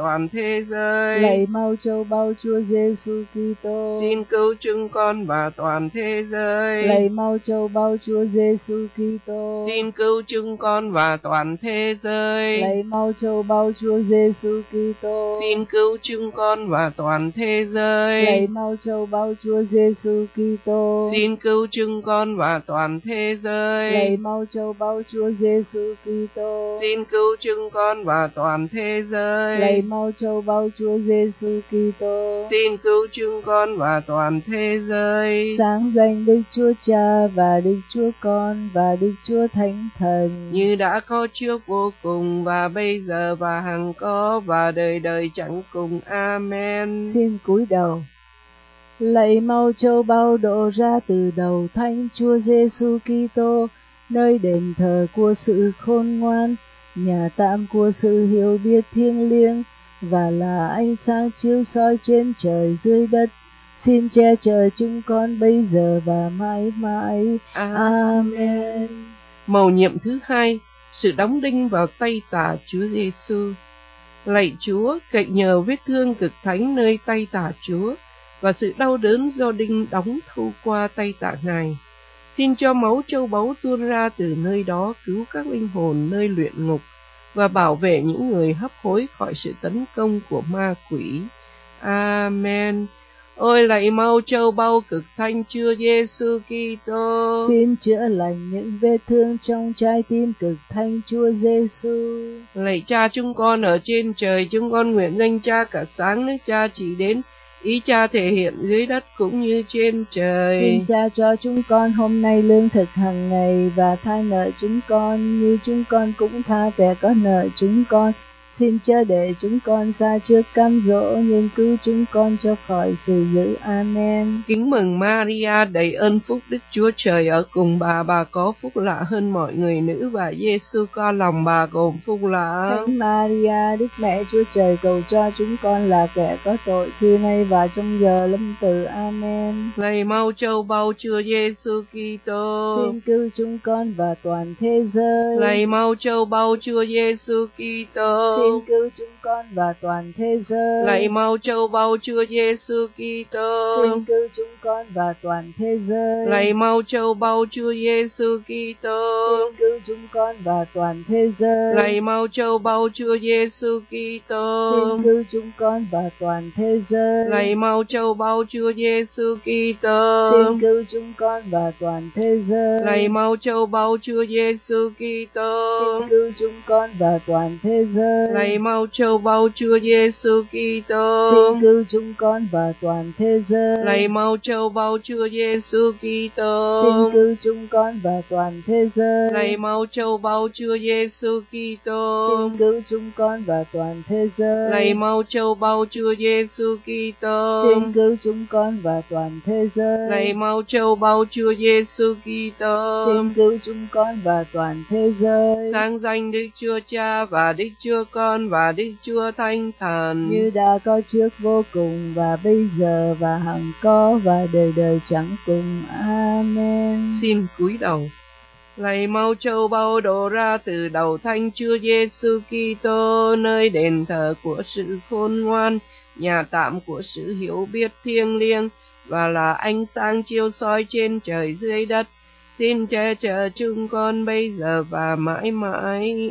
toàn thế giới. Lạy mau châu báu Chúa Giêsu Kitô, xin cứu chúng con và toàn thế giới. lạy mau châu báu Chúa Giêsu Kitô, xin cứu chúng con và toàn thế giới. lạy mau châu báu Chúa Giêsu Kitô, xin cứu chúng con và toàn thế giới. lạy mau châu báu Chúa Giêsu Kitô, xin cứu chúng con và toàn thế giới. lạy mau châu báu Chúa Giêsu Kitô, xin cứu chúng con và toàn thế giới. lạy mau châu báu Chúa Giêsu Kitô, xin cứu chúng con và toàn thế giới. sáng danh Đức Chúa Cha và Đức Chúa Con và Đức Chúa Thánh Thần, như đã có trước vô cùng và bây giờ và hằng có và đời đời chẳng cùng. Amen. xin cúi đầu. Lạy mau châu báu đổ ra từ đầu Thánh Chúa Giêsu Kitô, nơi đền thờ của sự khôn ngoan, nhà tạm của sự hiểu biết thiêng liêng, và là ánh sáng chiếu soi trên trời dưới đất. Xin che chở chúng con bây giờ và mãi mãi. Amen. Mầu nhiệm thứ hai, sự đóng đinh vào tay tả Chúa Giêsu. Lạy Chúa, cậy nhờ vết thương cực thánh nơi tay tả Chúa và sự đau đớn do đinh đóng thâu qua tay tả Ngài, xin cho máu châu báu tuôn ra từ nơi đó cứu các linh hồn nơi luyện ngục và bảo vệ những người hấp hối khỏi sự tấn công của ma quỷ. Amen. Ôi lạy mau châu báu cực thánh Chúa Giêsu Kitô, xin chữa lành những vết thương trong trái tim cực thánh Chúa Giêsu. Lạy Cha chúng con ở trên trời, chúng con nguyện danh Cha cả sáng nước Cha chỉ đến, ý Cha thể hiện dưới đất cũng như trên trời. Xin Cha cho chúng con hôm nay lương thực hàng ngày, và tha nợ chúng con như chúng con cũng tha kẻ có nợ chúng con. Xin chớ để chúng con ra trước cám dỗ, nhưng cứu chúng con cho khỏi sự dữ. Amen. Kính mừng Maria, đầy ơn phúc, Đức Chúa Trời ở cùng bà, bà có phúc lạ hơn mọi người nữ, và Giêsu con lòng bà gồm phúc lạ. Thánh Maria, Đức Mẹ Chúa Trời, cầu cho chúng con là kẻ có tội, khi nay và trong giờ lâm tử. Amen. Lạy mau châu báu Chúa Giêsu Kitô, xin cứu chúng con và toàn thế giới. Lạy mau châu báu Chúa Giêsu Kitô, xin cứu chúng con và toàn thế giới. Lạy mau châu báu Chúa Giêsu Kitô, xin cứu chúng con và toàn thế giới. Lạy mau châu báu Chúa Giêsu Kitô, xin cứu chúng con và toàn thế giới. Lạy mau châu báu Chúa Giêsu Kitô, xin cứu chúng con và toàn thế giới. Lạy mau châu báu Chúa Giêsu Kitô, xin cứu chúng con và toàn thế giới. Lạy mau châu báu Chúa Giêsu Kitô, xin cứu chúng con và toàn thế giới. Lạy mau châu báu Chúa Giêsu Kitô, xin cứu chúng con và toàn thế giới. Lạy mau châu báu Chúa Giêsu Kitô, xin cứu chúng con và toàn thế giới. Lạy mau châu báu Chúa Giêsu Kitô, xin cứu chúng con và toàn thế giới. Lạy mau châu báu Chúa Giêsu Kitô, xin cứu chúng con và toàn thế giới. Lạy mau châu báu Chúa Giêsu Kitô, xin cứu chúng con và toàn thế giới. sáng danh Đức Chúa Cha và Đức Chúa Con và Đức Chúa Thánh Thần, như đã có trước vô cùng và bây giờ và hằng có và đời đời chẳng cùng. Amen. xin cúi đầu. Lạy mau châu báu đổ ra từ đầu Thánh Chúa Giêsu Kitô, nơi đền thờ của sự khôn ngoan, nhà tạm của sự hiểu biết thiêng liêng, và là ánh sáng chiếu soi trên trời dưới đất. Xin che chở chúng con bây giờ và mãi mãi.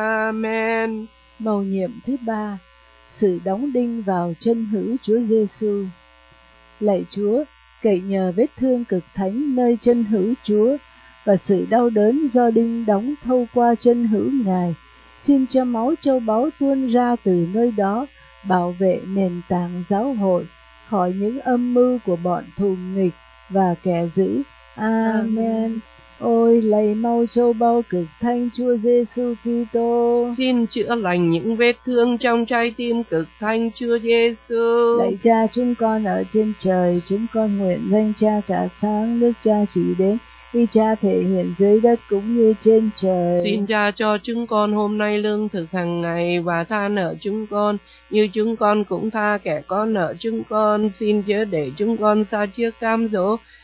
Amen. Mầu nhiệm thứ ba, sự đóng đinh vào chân hữu Chúa Giêsu. Lạy Chúa, cậy nhờ vết thương cực thánh nơi chân hữu Chúa và sự đau đớn do đinh đóng thâu qua chân hữu Ngài, xin cho máu châu báu tuôn ra từ nơi đó, bảo vệ nền tảng giáo hội khỏi những âm mưu của bọn thù nghịch và kẻ dữ. Amen. Ôi lạy mau châu báu cực thánh Chúa Giêsu Kitô, xin chữa lành những vết thương trong trái tim cực thánh Chúa Giêsu. lạy Cha chúng con ở trên trời, chúng con nguyện danh Cha cả sáng nước Cha chỉ đến, ý Cha thể hiện dưới đất cũng như trên trời. Xin Cha cho chúng con hôm nay lương thực hàng ngày, và tha nợ chúng con như chúng con cũng tha kẻ có nợ chúng con. Xin chớ để chúng con sa trước cám dỗ,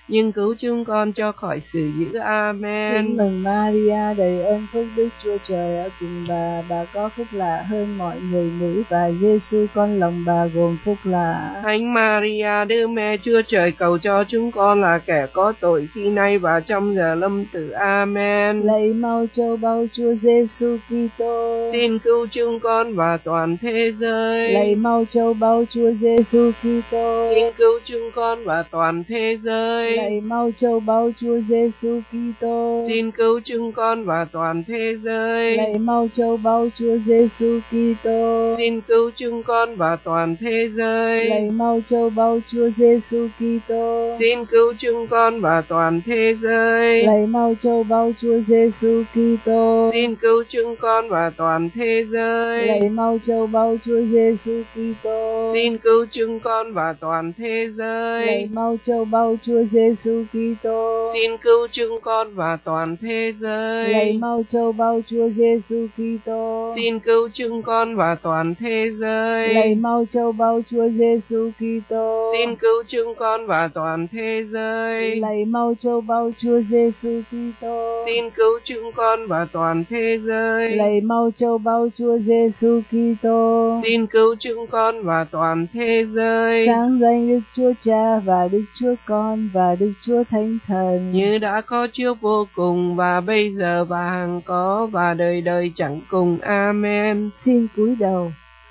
nhưng cứu chúng con cho khỏi sự dữ. Amen. Kính mừng Maria, đầy ơn phúc, Đức Chúa Trời ở cùng bà, bà có phúc lạ hơn mọi người nữ, và Giêsu con lòng bà gồm phúc lạ. Thánh Maria, Đức Mẹ Chúa Trời, cầu cho chúng con là kẻ có tội khi nay và trong giờ lâm tử. Amen. Lạy mau châu báu Chúa Giêsu Kitô, xin cứu chúng con và toàn thế giới. lạy mau châu báu Chúa Giêsu Kitô, xin cứu chúng con và toàn thế giới. lạy mau châu báu Chúa Giêsu Kitô, xin cứu chúng con và toàn thế giới. lạy mau châu báu Chúa Giêsu Kitô, xin cứu chúng con và toàn thế giới. lạy mau châu báu Chúa Giêsu Kitô, xin cứu chúng con và toàn thế giới. lạy mau châu báu Chúa Giêsu Kitô, xin cứu chúng con và toàn thế giới. lạy mau châu báu Chúa Giêsu Kitô, xin cứu chúng con và toàn thế giới. lạy mau châu báu Chúa Giêsu Kitô, xin cứu chúng con và toàn thế giới. lạy mau châu báu Chúa Giêsu Kitô, xin cứu chúng con và toàn thế giới. lạy mau châu báu Chúa Giêsu Kitô, xin cứu chúng con và toàn thế giới. lạy mau châu báu Chúa Giêsu Kitô, xin cứu chúng con và toàn thế giới. lạy mau châu báu Chúa Giêsu Kitô, xin cứu chúng con và toàn thế giới. sáng danh Đức Chúa Cha và Đức Chúa Con và Đức Chúa Thánh Thần, như đã có trước vô cùng và bây giờ và hằng có và đời đời chẳng cùng. Amen. xin cúi đầu.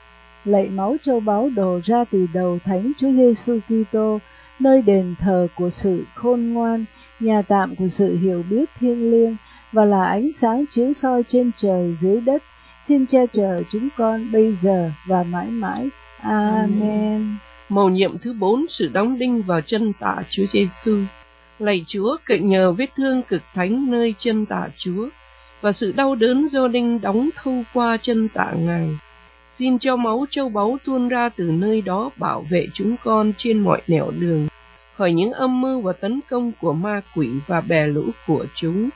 Lạy máu châu báu đổ ra từ đầu Thánh Chúa Giêsu Kitô, nơi đền thờ của sự khôn ngoan, nhà tạm của sự hiểu biết thiêng liêng, và là ánh sáng chiếu soi trên trời dưới đất, xin che chở chúng con bây giờ và mãi mãi. Amen. Mầu nhiệm thứ bốn, sự đóng đinh vào chân tả Chúa Giêsu. Lạy Chúa, cậy nhờ vết thương cực thánh nơi chân tả Chúa và sự đau đớn do đinh đóng thâu qua chân tả Ngài, xin cho máu châu báu tuôn ra từ nơi đó bảo vệ chúng con trên mọi nẻo đường khỏi những âm mưu và tấn công của ma quỷ và bè lũ của chúng.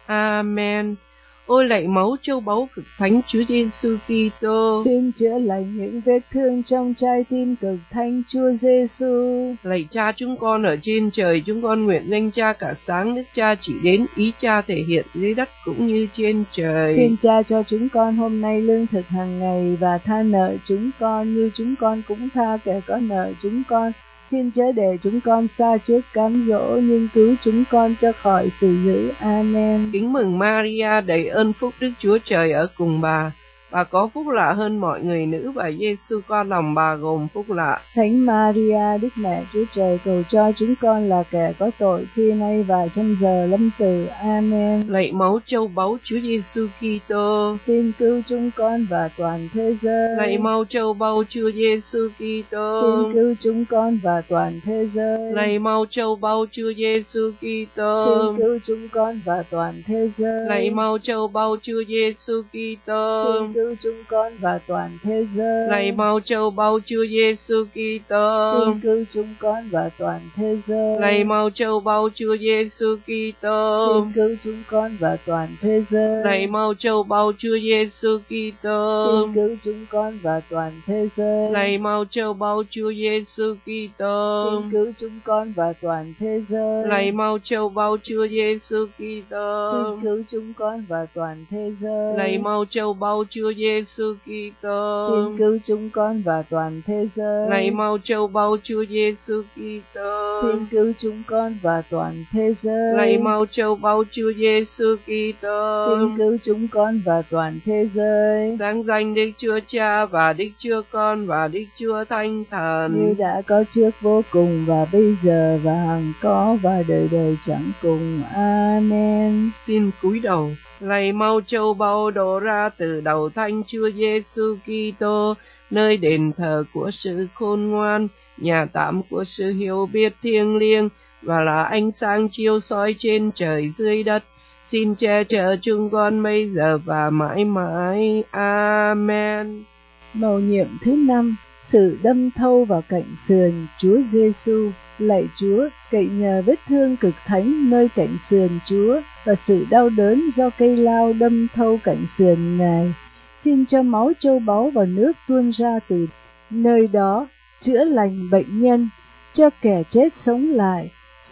Amen. Ôi lạy máu châu báu cực thánh Chúa Giêsu Kitô, xin chữa lành những vết thương trong trái tim cực thánh Chúa Giêsu. Lạy Cha chúng con ở trên trời, chúng con nguyện danh Cha cả sáng, Đức Cha chỉ đến ý Cha thể hiện dưới đất cũng như trên trời. Xin Cha cho chúng con hôm nay lương thực hàng ngày, và tha nợ chúng con như chúng con cũng tha kẻ có nợ chúng con. Xin chớ để chúng con xa trước cám dỗ, nhưng cứu chúng con cho khỏi sự dữ. Amen. Kính mừng Maria, đầy ơn phúc, Đức Chúa Trời ở cùng bà. Bà có phúc lạ hơn mọi người nữ, và Giêsu con lòng bà gồm phúc lạ. Thánh Maria, Đức Mẹ Chúa Trời, cầu cho chúng con là kẻ có tội khi nay và trong giờ lâm tử. Amen. Lạy máu châu báu Chúa Giêsu Kitô, xin cứu chúng con và toàn thế giới. Lạy máu châu báu Chúa Giêsu Kitô, xin cứu chúng con và toàn thế giới. Lạy máu châu báu Chúa Giêsu Kitô, xin cứu chúng con và toàn thế giới. Lạy máu châu báu Chúa Giêsu Kitô, xin cứu chúng con và toàn thế giới. Lạy máu châu báu Chúa Giêsu Kitô, xin cứu chúng con và toàn thế giới. Lạy máu châu báu Chúa Giêsu Kitô, xin cứu chúng con và toàn thế giới. Lạy máu châu báu Chúa Giêsu Kitô, xin cứu chúng con và toàn thế giới. Lạy máu châu báu Chúa Giêsu Kitô, xin cứu chúng con và toàn thế giới. Lạy máu châu báu Chúa Giêsu Kitô, xin cứu chúng con và toàn thế giới. Lạy máu châu báu Chúa Giêsu Kitô, xin cứu chúng con và toàn thế giới. Lạy máu châu báu Chúa Giêsu Kitô, xin cứu chúng con và toàn thế giới. Lạy máu châu báu Chúa Giêsu Kitô, xin cứu chúng con và toàn thế giới. sáng danh Đức Chúa Cha và Đức Chúa Con và Đức Chúa Thánh Thần, như đã có trước vô cùng và bây giờ và hằng có và đời đời chẳng cùng. Amen. Xin cúi đầu. Lạy máu châu báu đổ ra từ đầu Thánh Chúa Giêsu Kitô, nơi đền thờ của sự khôn ngoan, nhà tạm của sự hiểu biết thiêng liêng, và là ánh sáng chiếu soi trên trời dưới đất. Xin che chở chúng con bây giờ và mãi mãi. Amen. Mầu nhiệm thứ năm, sự đâm thâu vào cạnh sườn Chúa Giêsu. Lạy Chúa, cậy nhờ vết thương cực thánh nơi cạnh sườn Chúa và sự đau đớn do cây lao đâm thâu cạnh sườn Ngài, xin cho máu châu báu và nước tuôn ra từ nơi đó chữa lành bệnh nhân, cho kẻ chết sống lại,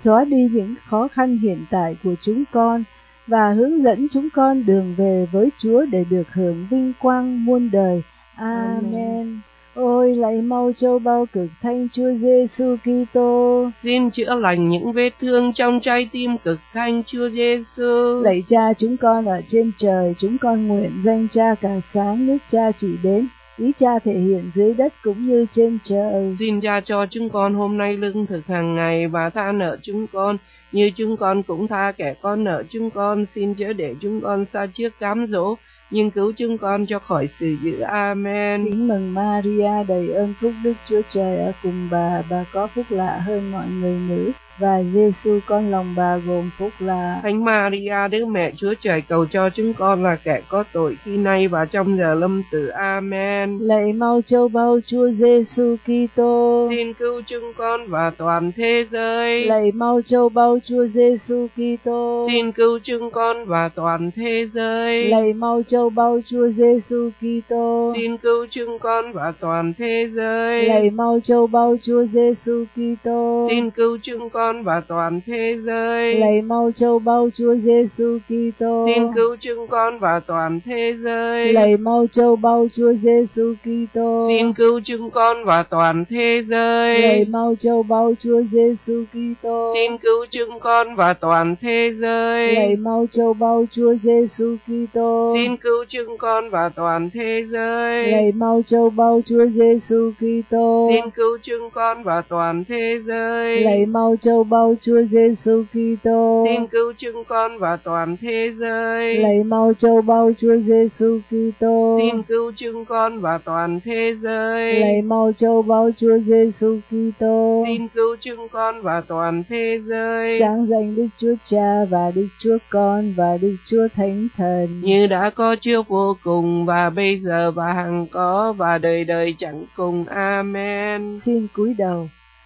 xóa đi những khó khăn hiện tại của chúng con và hướng dẫn chúng con đường về với Chúa để được hưởng vinh quang muôn đời. Amen. Amen. Ôi lạy mau châu bao cực thánh Chúa Giêsu Kitô, xin chữa lành những vết thương trong trái tim cực thánh Chúa Giêsu. Lạy Cha chúng con ở trên trời, chúng con nguyện danh Cha cả sáng, nước Cha chỉ đến, ý Cha thể hiện dưới đất cũng như trên trời. Xin Cha cho chúng con hôm nay lương thực hàng ngày và tha nợ chúng con như chúng con cũng tha kẻ con nợ chúng con. Xin chớ để chúng con sa trước cám dỗ, nhưng cứu chúng con cho khỏi sự dữ. Amen. Kính mừng Maria, đầy ơn phúc, Đức Chúa Trời ở cùng bà, bà có phúc lạ hơn mọi người nữ, và Giêsu con lòng bà gồm phúc lạ. Thánh Maria, Đức Mẹ Chúa Trời, cầu cho chúng con là kẻ có tội khi nay và trong giờ lâm tử. Amen. Lạy mau châu bao Chúa Giêsu Kitô, xin cứu chúng con và toàn thế giới. Lạy mau châu bao Chúa Giêsu Kitô, xin cứu chúng con và toàn thế giới. Lạy mau châu bao Chúa Giêsu Kitô, xin cứu chúng con và toàn thế giới. Lạy mau châu bao Chúa Giêsu Kitô, xin cứu chúng con và toàn thế giới. Lạy mau châu bao Chúa Giêsu Kitô, xin cứu chúng con và toàn thế giới. Lạy mau châu bao Chúa Giêsu Kitô, xin cứu chúng con và toàn thế giới. Lạy mau châu bao Chúa Giêsu Kitô, xin cứu chúng con và toàn thế giới. Lạy mau châu bao Chúa Giêsu Kitô, xin cứu chúng con và toàn thế giới. Lạy mau châu bao Chúa Giêsu Kitô, xin cứu chúng con và toàn thế giới. Lạy mau châu bao Chúa Giêsu Kitô, xin cứu chúng con và toàn thế giới. Lạy mau châu bao Chúa Giêsu Kitô, xin cứu chúng con và toàn thế giới. Lạy mau châu bao Chúa Giêsu Kitô, xin cứu chúng con và toàn thế giới. sáng danh Đức Chúa Cha và Đức Chúa Con và Đức Chúa Thánh Thần, như đã có trước vô cùng và bây giờ và hằng có và đời đời chẳng cùng. Amen. Xin cúi đầu.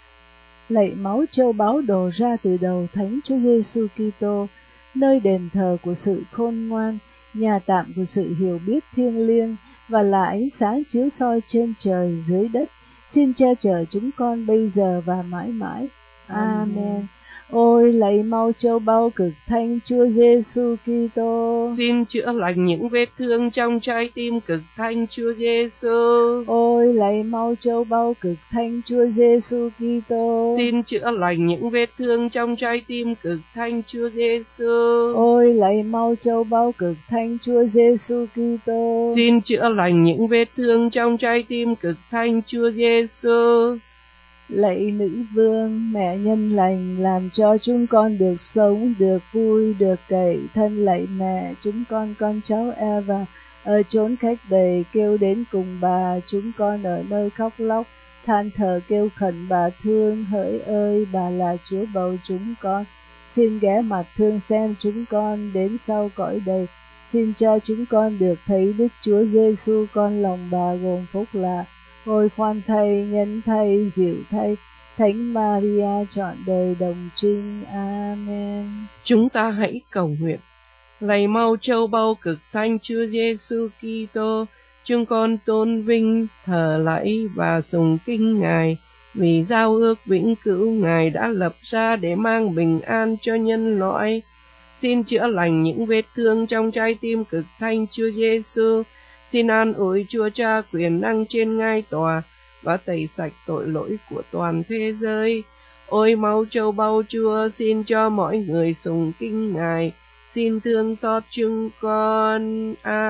Lạy máu châu báu đổ ra từ đầu Thánh Chúa Giêsu Kitô, nơi đền thờ của sự khôn ngoan, nhà tạm của sự hiểu biết thiêng liêng, và là ánh sáng chiếu soi trên trời dưới đất. Xin che chở chúng con bây giờ và mãi mãi. Amen. Amen. Ôi lạy mau châu bao cực thánh Chúa Giêsu Kitô, xin chữa lành những vết thương trong trái tim cực thánh Chúa Giêsu. Ôi lạy mau châu bao cực thánh Chúa Giêsu Kitô, xin chữa lành những vết thương trong trái tim cực thánh Chúa Giêsu. Ôi lạy mau châu bao cực thánh Chúa Giêsu Kitô, xin chữa lành những vết thương trong trái tim cực thánh Chúa Giêsu. Lạy nữ vương, mẹ nhân lành, làm cho chúng con được sống, được vui, được cậy thân. Lạy mẹ, chúng con con cháu Eva ở chốn khách đầy kêu đến cùng bà, chúng con ở nơi khóc lóc than thở kêu khẩn bà thương. Hỡi ơi, bà là Chúa bầu chúng con, xin ghé mặt thương xem chúng con đến sau cõi đời. Xin cho chúng con được thấy Đức Chúa Giêsu, con lòng bà gồm phúc lạ. Ôi khoan thay, nhân thay, dịu thay, Thánh Maria trọn đời đồng trinh. Amen. Chúng ta hãy cầu nguyện. Lạy mau châu bao cực thánh Chúa Giêsu Kitô, chúng con tôn vinh, thờ lạy và sùng kinh Ngài, vì giao ước vĩnh cửu Ngài đã lập ra để mang bình an cho nhân loại. Xin chữa lành những vết thương trong trái tim cực thánh Chúa Giêsu. Xin an ủi Chúa Cha quyền năng trên ngai tòa và tẩy sạch tội lỗi của toàn thế giới. Ôi máu châu bao Chúa, xin cho mọi người sùng kinh Ngài, xin thương xót chúng con.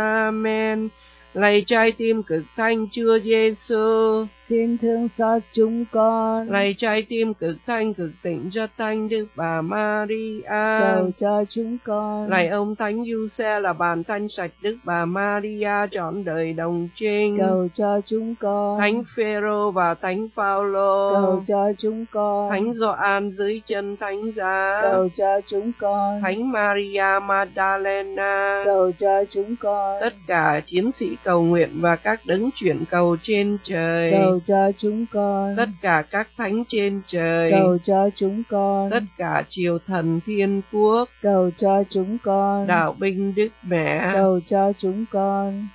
Amen. Lạy trái tim cực thánh Chúa Giêsu, xin thương xót chúng con. Lạy trái tim cực thánh cực tịnh rất thánh Đức Bà Maria, cầu cho chúng con. Lạy ông Thánh Giuse là bàn thanh sạch Đức Bà Maria trọn đời đồng trinh, cầu cho chúng con. Thánh Phêrô và Thánh Phaolô, cầu cho chúng con. Thánh Gioan dưới chân thánh giá, cầu cho chúng con. Thánh Maria Magdalena, cầu cho chúng con. Tất cả chiến sĩ cầu nguyện và các đấng chuyển cầu trên trời, cầu cho chúng con. Tất cả các thánh trên trời, cầu cho chúng con. Tất cả triều thần thiên quốc, cầu cho chúng con. Đạo binh Đức Mẹ, cầu cho chúng con.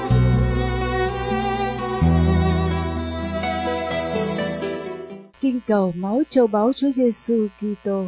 Kinh cầu cầu máu châu báu Chúa Giêsu Kitô.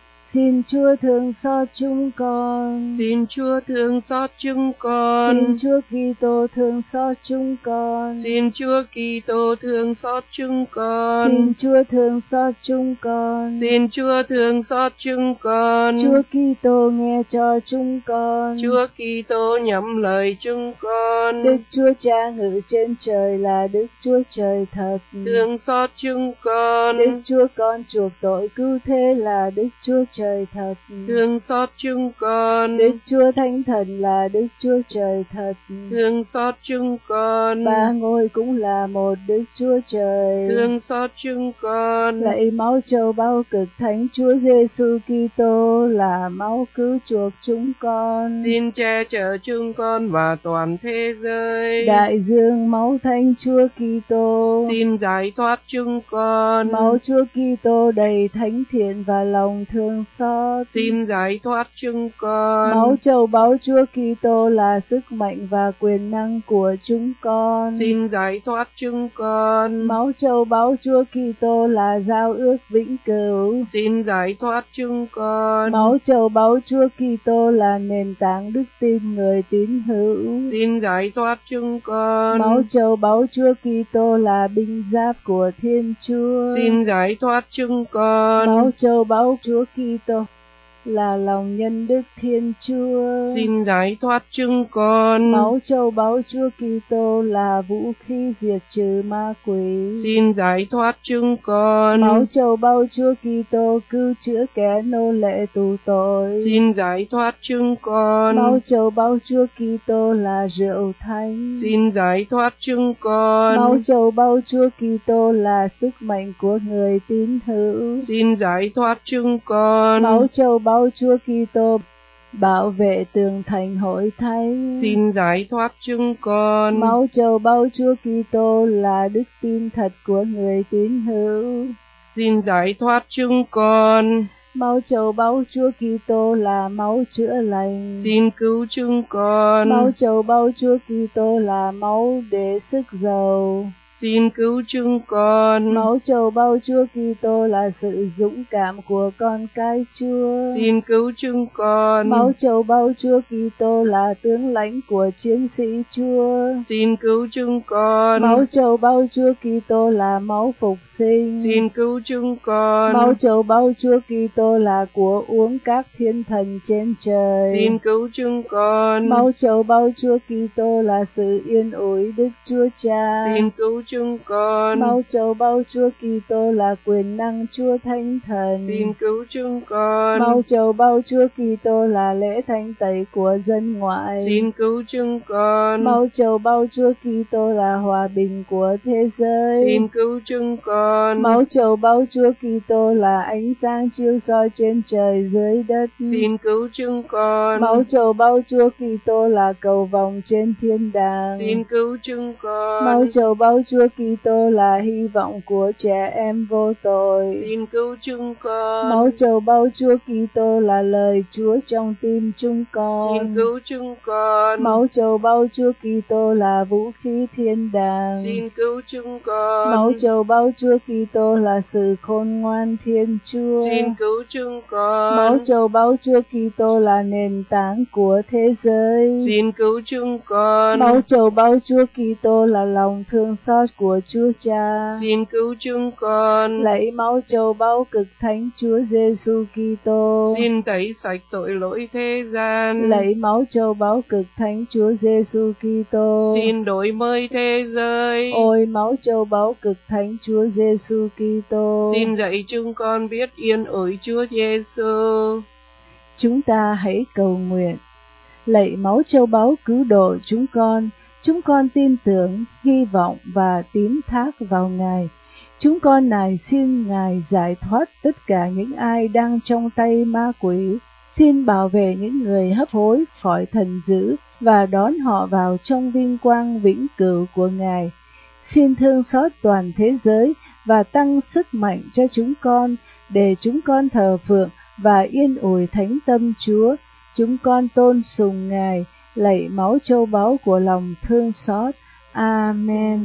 Xin Chúa thương xót chúng con. Xin Chúa thương xót chúng con. Xin Chúa Kitô thương xót chúng con. Xin Chúa Kitô thương xót chúng con. Xin Chúa thương xót chúng con. Xin Chúa thương xót chúng con. Chúa Kitô nghe cho chúng con. Chúa Kitô nhắm lời chúng con. Đức Chúa Cha ngự trên trời là Đức Chúa Trời thật. Thương xót chúng con. Đức Chúa Con chuộc tội cứu thế là Đức Chúa Trời thật. Thương xót chúng con. Đức Chúa Thánh Thần là Đức Chúa Trời thật. Thương xót chúng con. Ba ngôi cũng là một Đức Chúa Trời. Thương xót chúng con. Lạy máu châu báu cực thánh Chúa Giêsu Kitô là máu cứu chuộc chúng con. Xin che chở chúng con và toàn thế giới. Đại dương máu thánh Chúa Kitô. Xin giải thoát chúng con. Máu Chúa Kitô đầy thánh thiện và lòng thương xót. Xin giải thoát chúng con. Máu châu báu Chúa Kitô là sức mạnh và quyền năng của chúng con. Xin giải thoát chúng con. Máu châu báu Chúa Kitô là giao ước vĩnh cửu. Xin giải thoát chúng con. Máu châu báu Chúa Kitô là nền tảng đức tin người tín hữu. Xin giải thoát chúng con. Máu châu báu Chúa Kitô là binh giáp của Thiên Chúa. Xin giải thoát chúng con. Máu châu báu Chúa Kitô là lòng nhân đức Thiên Chúa. Xin giải thoát chúng con. Máu châu báu Chúa Kitô là vũ khí diệt trừ ma quỷ. Xin giải thoát chúng con. Máu châu báu Chúa Kitô cứu chữa kẻ nô lệ tù tội. Xin giải thoát chúng con. Máu châu báu Chúa Kitô là rượu thánh. Xin giải thoát chúng con. Máu châu báu Chúa Kitô là sức mạnh của người tín hữu. Xin giải thoát chúng con. Máu châu báu Chúa Kitô bảo vệ tường thành hội thánh. Xin giải thoát chúng con. Máu châu báu Chúa Kitô là đức tin thật của người tín hữu. Xin giải thoát chúng con. Máu châu báu Chúa Kitô là máu chữa lành. Xin cứu chúng con. Máu châu báu Chúa Kitô là máu để sức giàu. Xin cứu chúng con. Máu châu báu Chúa Kitô là sự dũng cảm của con cái Chúa. Xin cứu chúng con. Máu châu báu Chúa Kitô là tướng lãnh của chiến sĩ Chúa. Xin cứu chúng con. Máu châu báu Chúa Kitô là máu phục sinh. Xin cứu chúng con. Máu châu báu Chúa Kitô là của uống các thiên thần trên trời. Xin cứu chúng con. Máu châu báu Chúa Kitô là sự yên ủi Đức Chúa Cha. Xin cứu chúng con. Máu châu báu Chúa Kitô là quyền năng Chúa Thánh Thần. Xin cứu chúng con. Máu châu báu Chúa Kitô là lễ thánh tẩy của dân ngoại. Xin cứu chúng con. Máu châu báu Chúa Kitô là hòa bình của thế giới. Xin cứu chúng con. Máu châu báu Chúa Kitô là ánh sáng chiếu soi trên trời dưới đất. Xin cứu chúng con. Máu châu báu Chúa Kitô là cầu vồng trên thiên đàng. Xin cứu chúng con. Máu châu báu Chúa Kitô là hy vọng của trẻ em vô tội. Xin cứu chúng con. Máu châu báu Chúa Kitô là lời Chúa trong tim chúng con. Xin cứu chúng con. Máu châu báu Chúa Kitô là vũ khí thiên đàng. Xin cứu chúng con. Máu châu báu Chúa Kitô là sự khôn ngoan Thiên Chúa. Xin cứu chúng con. Máu châu báu Chúa Kitô là nền tảng của thế giới. Xin cứu chúng con. Máu châu báu Chúa Kitô là lòng thương xót của Chúa Cha. Xin cứu chúng con. Lạy máu châu báu cực thánh Chúa Giêsu Kitô. Xin tẩy sạch tội lỗi thế gian. Lạy máu châu báu cực thánh Chúa Giêsu Kitô. Xin đổi mới thế giới. Ôi máu châu báu cực thánh Chúa Giêsu Kitô. Xin dạy chúng con biết yên ủi Chúa Giêsu. Chúng ta hãy cầu nguyện. Lạy máu châu báu cứu độ chúng con. Chúng con tin tưởng, hy vọng và tín thác vào Ngài. Chúng con nài xin Ngài giải thoát tất cả những ai đang trong tay ma quỷ. Xin bảo vệ những người hấp hối khỏi thần dữ và đón họ vào trong vinh quang vĩnh cửu của Ngài. Xin thương xót toàn thế giới và tăng sức mạnh cho chúng con, để chúng con thờ phượng và yên ủi thánh tâm Chúa. Chúng con tôn sùng Ngài, lạy máu châu báu của lòng thương xót. Amen.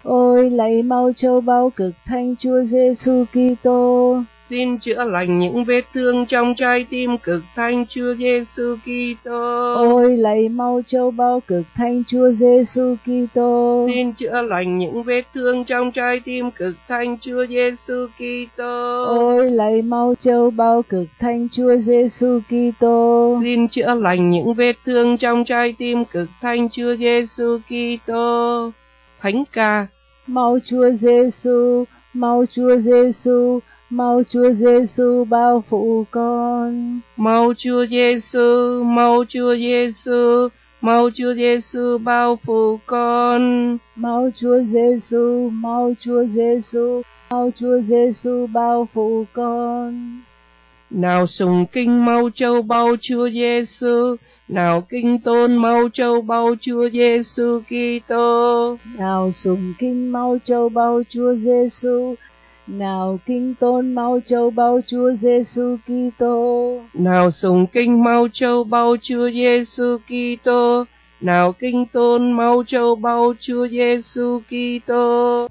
Ôi lạy mau châu báu cực thánh Chúa Giêsu Kitô. Xin chữa lành những vết thương trong trái tim cực thánh Chúa Giêsu Kitô. Ôi lạy mau châu báu cực thánh Chúa Giêsu Kitô. Xin chữa lành những vết thương trong trái tim cực thánh Chúa Giêsu Kitô. Ôi lạy mau châu báu cực thánh Chúa Giêsu Kitô. Xin chữa lành những vết thương trong trái tim cực thánh Chúa Giêsu Kitô. Thánh ca. Mau Chúa Giêsu, mau Chúa Giêsu, mau Chúa Giêsu bao phủ con. Mau Chúa Giêsu, mau Chúa Giêsu, mau Chúa Giêsu bao phủ con. Mau Chúa Giêsu, mau Chúa Giêsu, mau Chúa Giêsu bao phủ con. Nào sùng kinh mau châu báu Chúa Giêsu, nào kinh tôn mau châu báu Chúa Giêsu Kitô. Nào sùng kinh mau châu báu Chúa Giêsu, nào kinh tôn mau châu báu Chúa Giêsu Kitô. Nào sùng kinh mau châu báu Chúa Giêsu Kitô, nào kinh tôn mau châu báu Chúa Giêsu Kitô.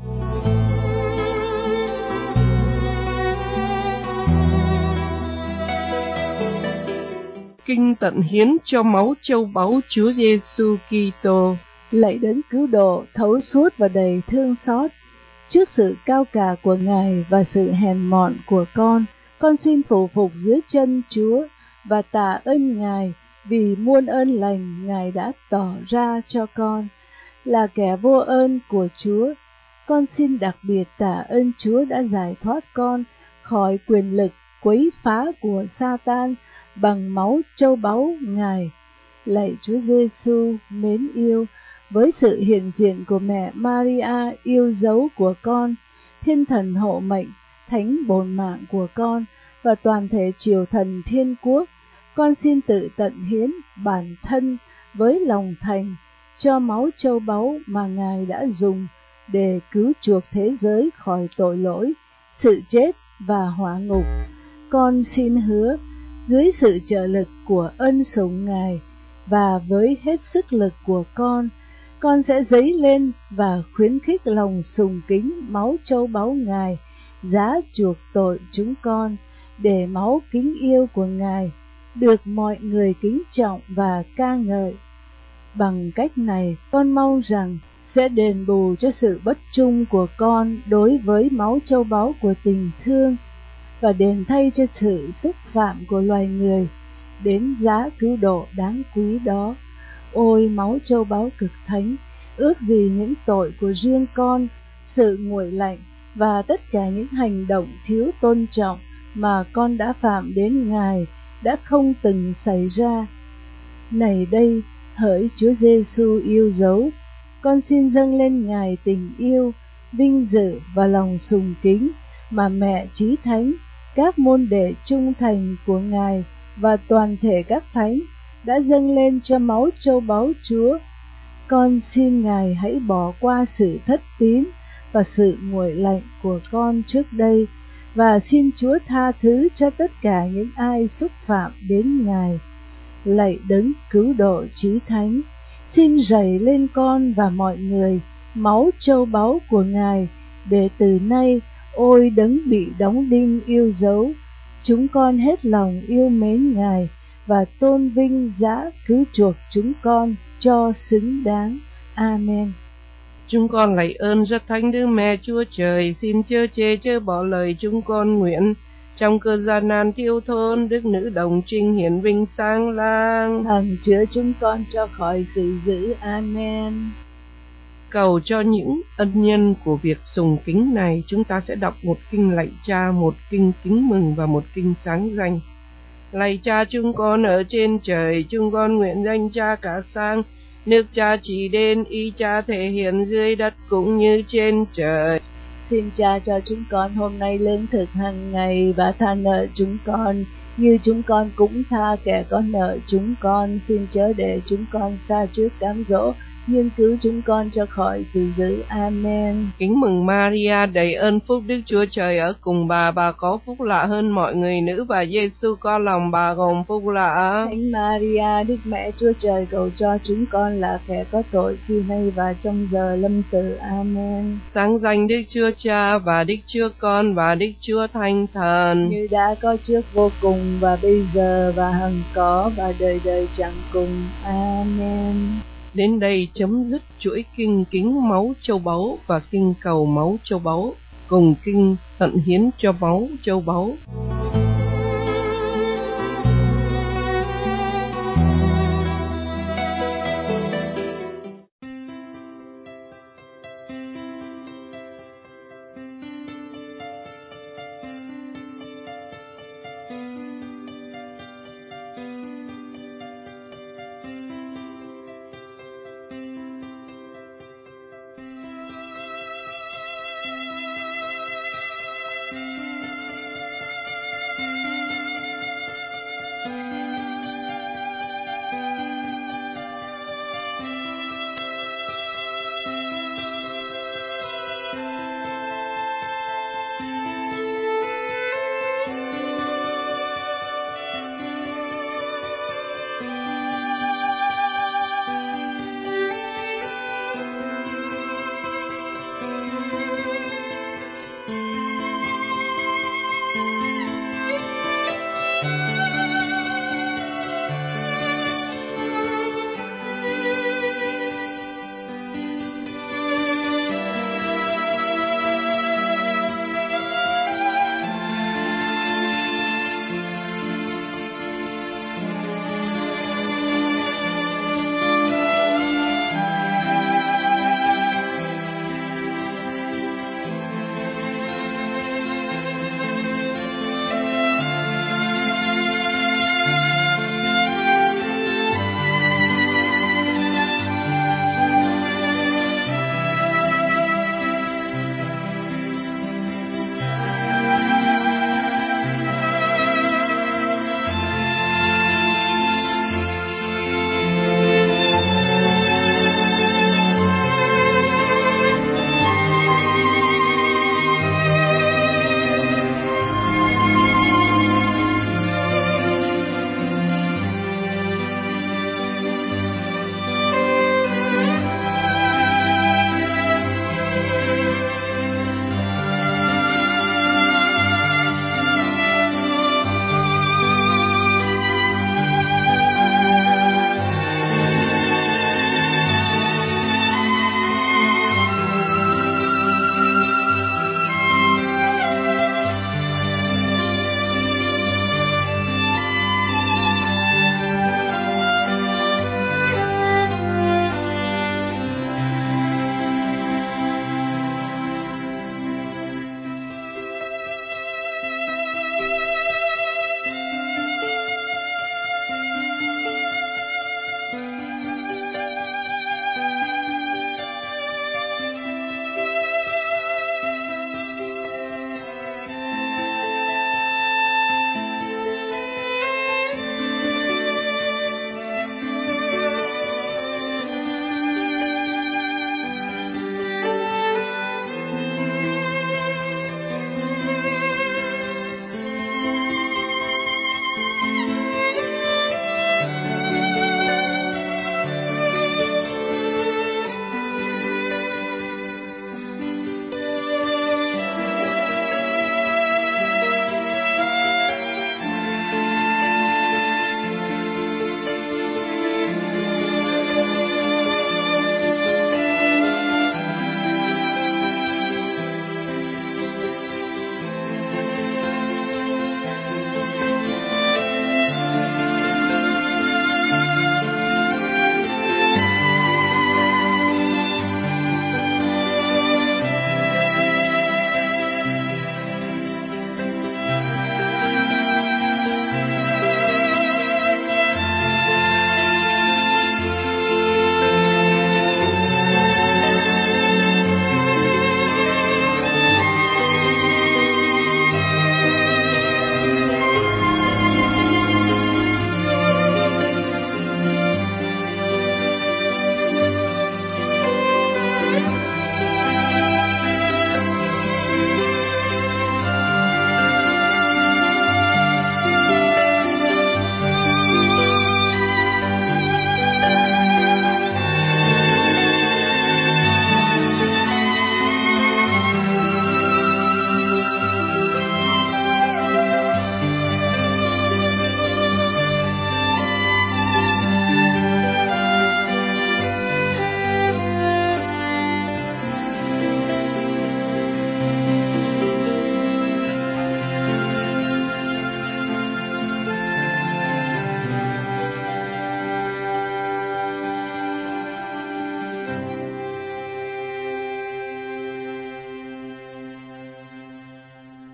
Kinh tận hiến cho máu châu báu Chúa Giêsu Kitô. Lạy Đấng cứu độ thấu suốt và đầy thương xót, trước sự cao cả của Ngài và sự hèn mọn của con, con xin phủ phục dưới chân Chúa và tạ ơn Ngài vì muôn ơn lành Ngài đã tỏ ra cho con. Là kẻ vô ơn của Chúa, con xin đặc biệt tạ ơn Chúa đã giải thoát con khỏi quyền lực quấy phá của Sa-tan bằng máu châu báu Ngài. Lạy Chúa Giêsu mến yêu, với sự hiện diện của mẹ Maria yêu dấu của con, thiên thần hộ mệnh, thánh bổn mạng của con và toàn thể triều thần thiên quốc, con xin tự tận hiến bản thân với lòng thành cho máu châu báu mà Ngài đã dùng để cứu chuộc thế giới khỏi tội lỗi, sự chết và hỏa ngục. Con xin hứa dưới sự trợ lực của ân sủng Ngài và với hết sức lực của con, con sẽ dấy lên và khuyến khích lòng sùng kính máu châu báu Ngài, giá chuộc tội chúng con, để máu kính yêu của Ngài được mọi người kính trọng và ca ngợi. Bằng cách này, con mong rằng sẽ đền bù cho sự bất trung của con đối với máu châu báu của tình thương, và đền thay cho sự xúc phạm của loài người đến giá cứu độ đáng quý đó. Ôi máu châu báu cực thánh, ước gì những tội của riêng con, sự nguội lạnh và tất cả những hành động thiếu tôn trọng mà con đã phạm đến Ngài đã không từng xảy ra. Này đây, hỡi Chúa Giêsu yêu dấu, con xin dâng lên Ngài tình yêu, vinh dự và lòng sùng kính mà mẹ Chí Thánh, các môn đệ trung thành của Ngài và toàn thể các thánh đã dâng lên cho máu châu báu Chúa. Con xin Ngài hãy bỏ qua sự thất tín và sự nguội lạnh của con trước đây, và xin Chúa tha thứ cho tất cả những ai xúc phạm đến Ngài. Lạy Đấng cứu độ Chí Thánh, xin rảy lên con và mọi người máu châu báu của Ngài, để từ nay, ôi Đấng bị đóng đinh yêu dấu, chúng con hết lòng yêu mến Ngài và tôn vinh giá cứu chuộc chúng con cho xứng đáng. Amen. Chúng con lạy ơn rất thánh Đức Mẹ Chúa Trời, xin chớ chê chớ bỏ lời chúng con nguyện. Trong cơn gian nan thiếu thốn, Đức Nữ Đồng Trinh hiển vinh sáng lang, hằng chứa chúng con cho khỏi sự dữ. Amen. Cầu cho những ân nhân của việc sùng kính này, chúng ta sẽ đọc một kinh lạy Cha, một kinh kính mừng và một kinh sáng danh. Lạy Cha chúng con ở trên trời, chúng con nguyện danh Cha cả sang, nước Cha chỉ đến, ý Cha thể hiện dưới đất cũng như trên trời. Xin Cha cho chúng con hôm nay lương thực hàng ngày, và tha nợ chúng con như chúng con cũng tha kẻ có nợ chúng con. Xin chớ để chúng con sa trước cám dỗ, nhưng cứu chúng con cho khỏi sự dữ. Amen. Kính mừng Maria, đầy ơn phúc, Đức Chúa Trời ở cùng bà, bà có phúc lạ hơn mọi người nữ, và Giêsu con lòng bà gồm phúc lạ. Thánh Maria, Đức Mẹ Chúa Trời, cầu cho chúng con là kẻ có tội khi nay và trong giờ lâm tử. Amen. Sáng danh Đức Chúa Cha và Đức Chúa Con và Đức Chúa Thánh Thần, như đã có trước vô cùng và bây giờ và hằng có và đời đời chẳng cùng. Amen. Đến đây chấm dứt chuỗi kinh kính máu châu báu và kinh cầu máu châu báu, cùng kinh tận hiến cho máu châu báu.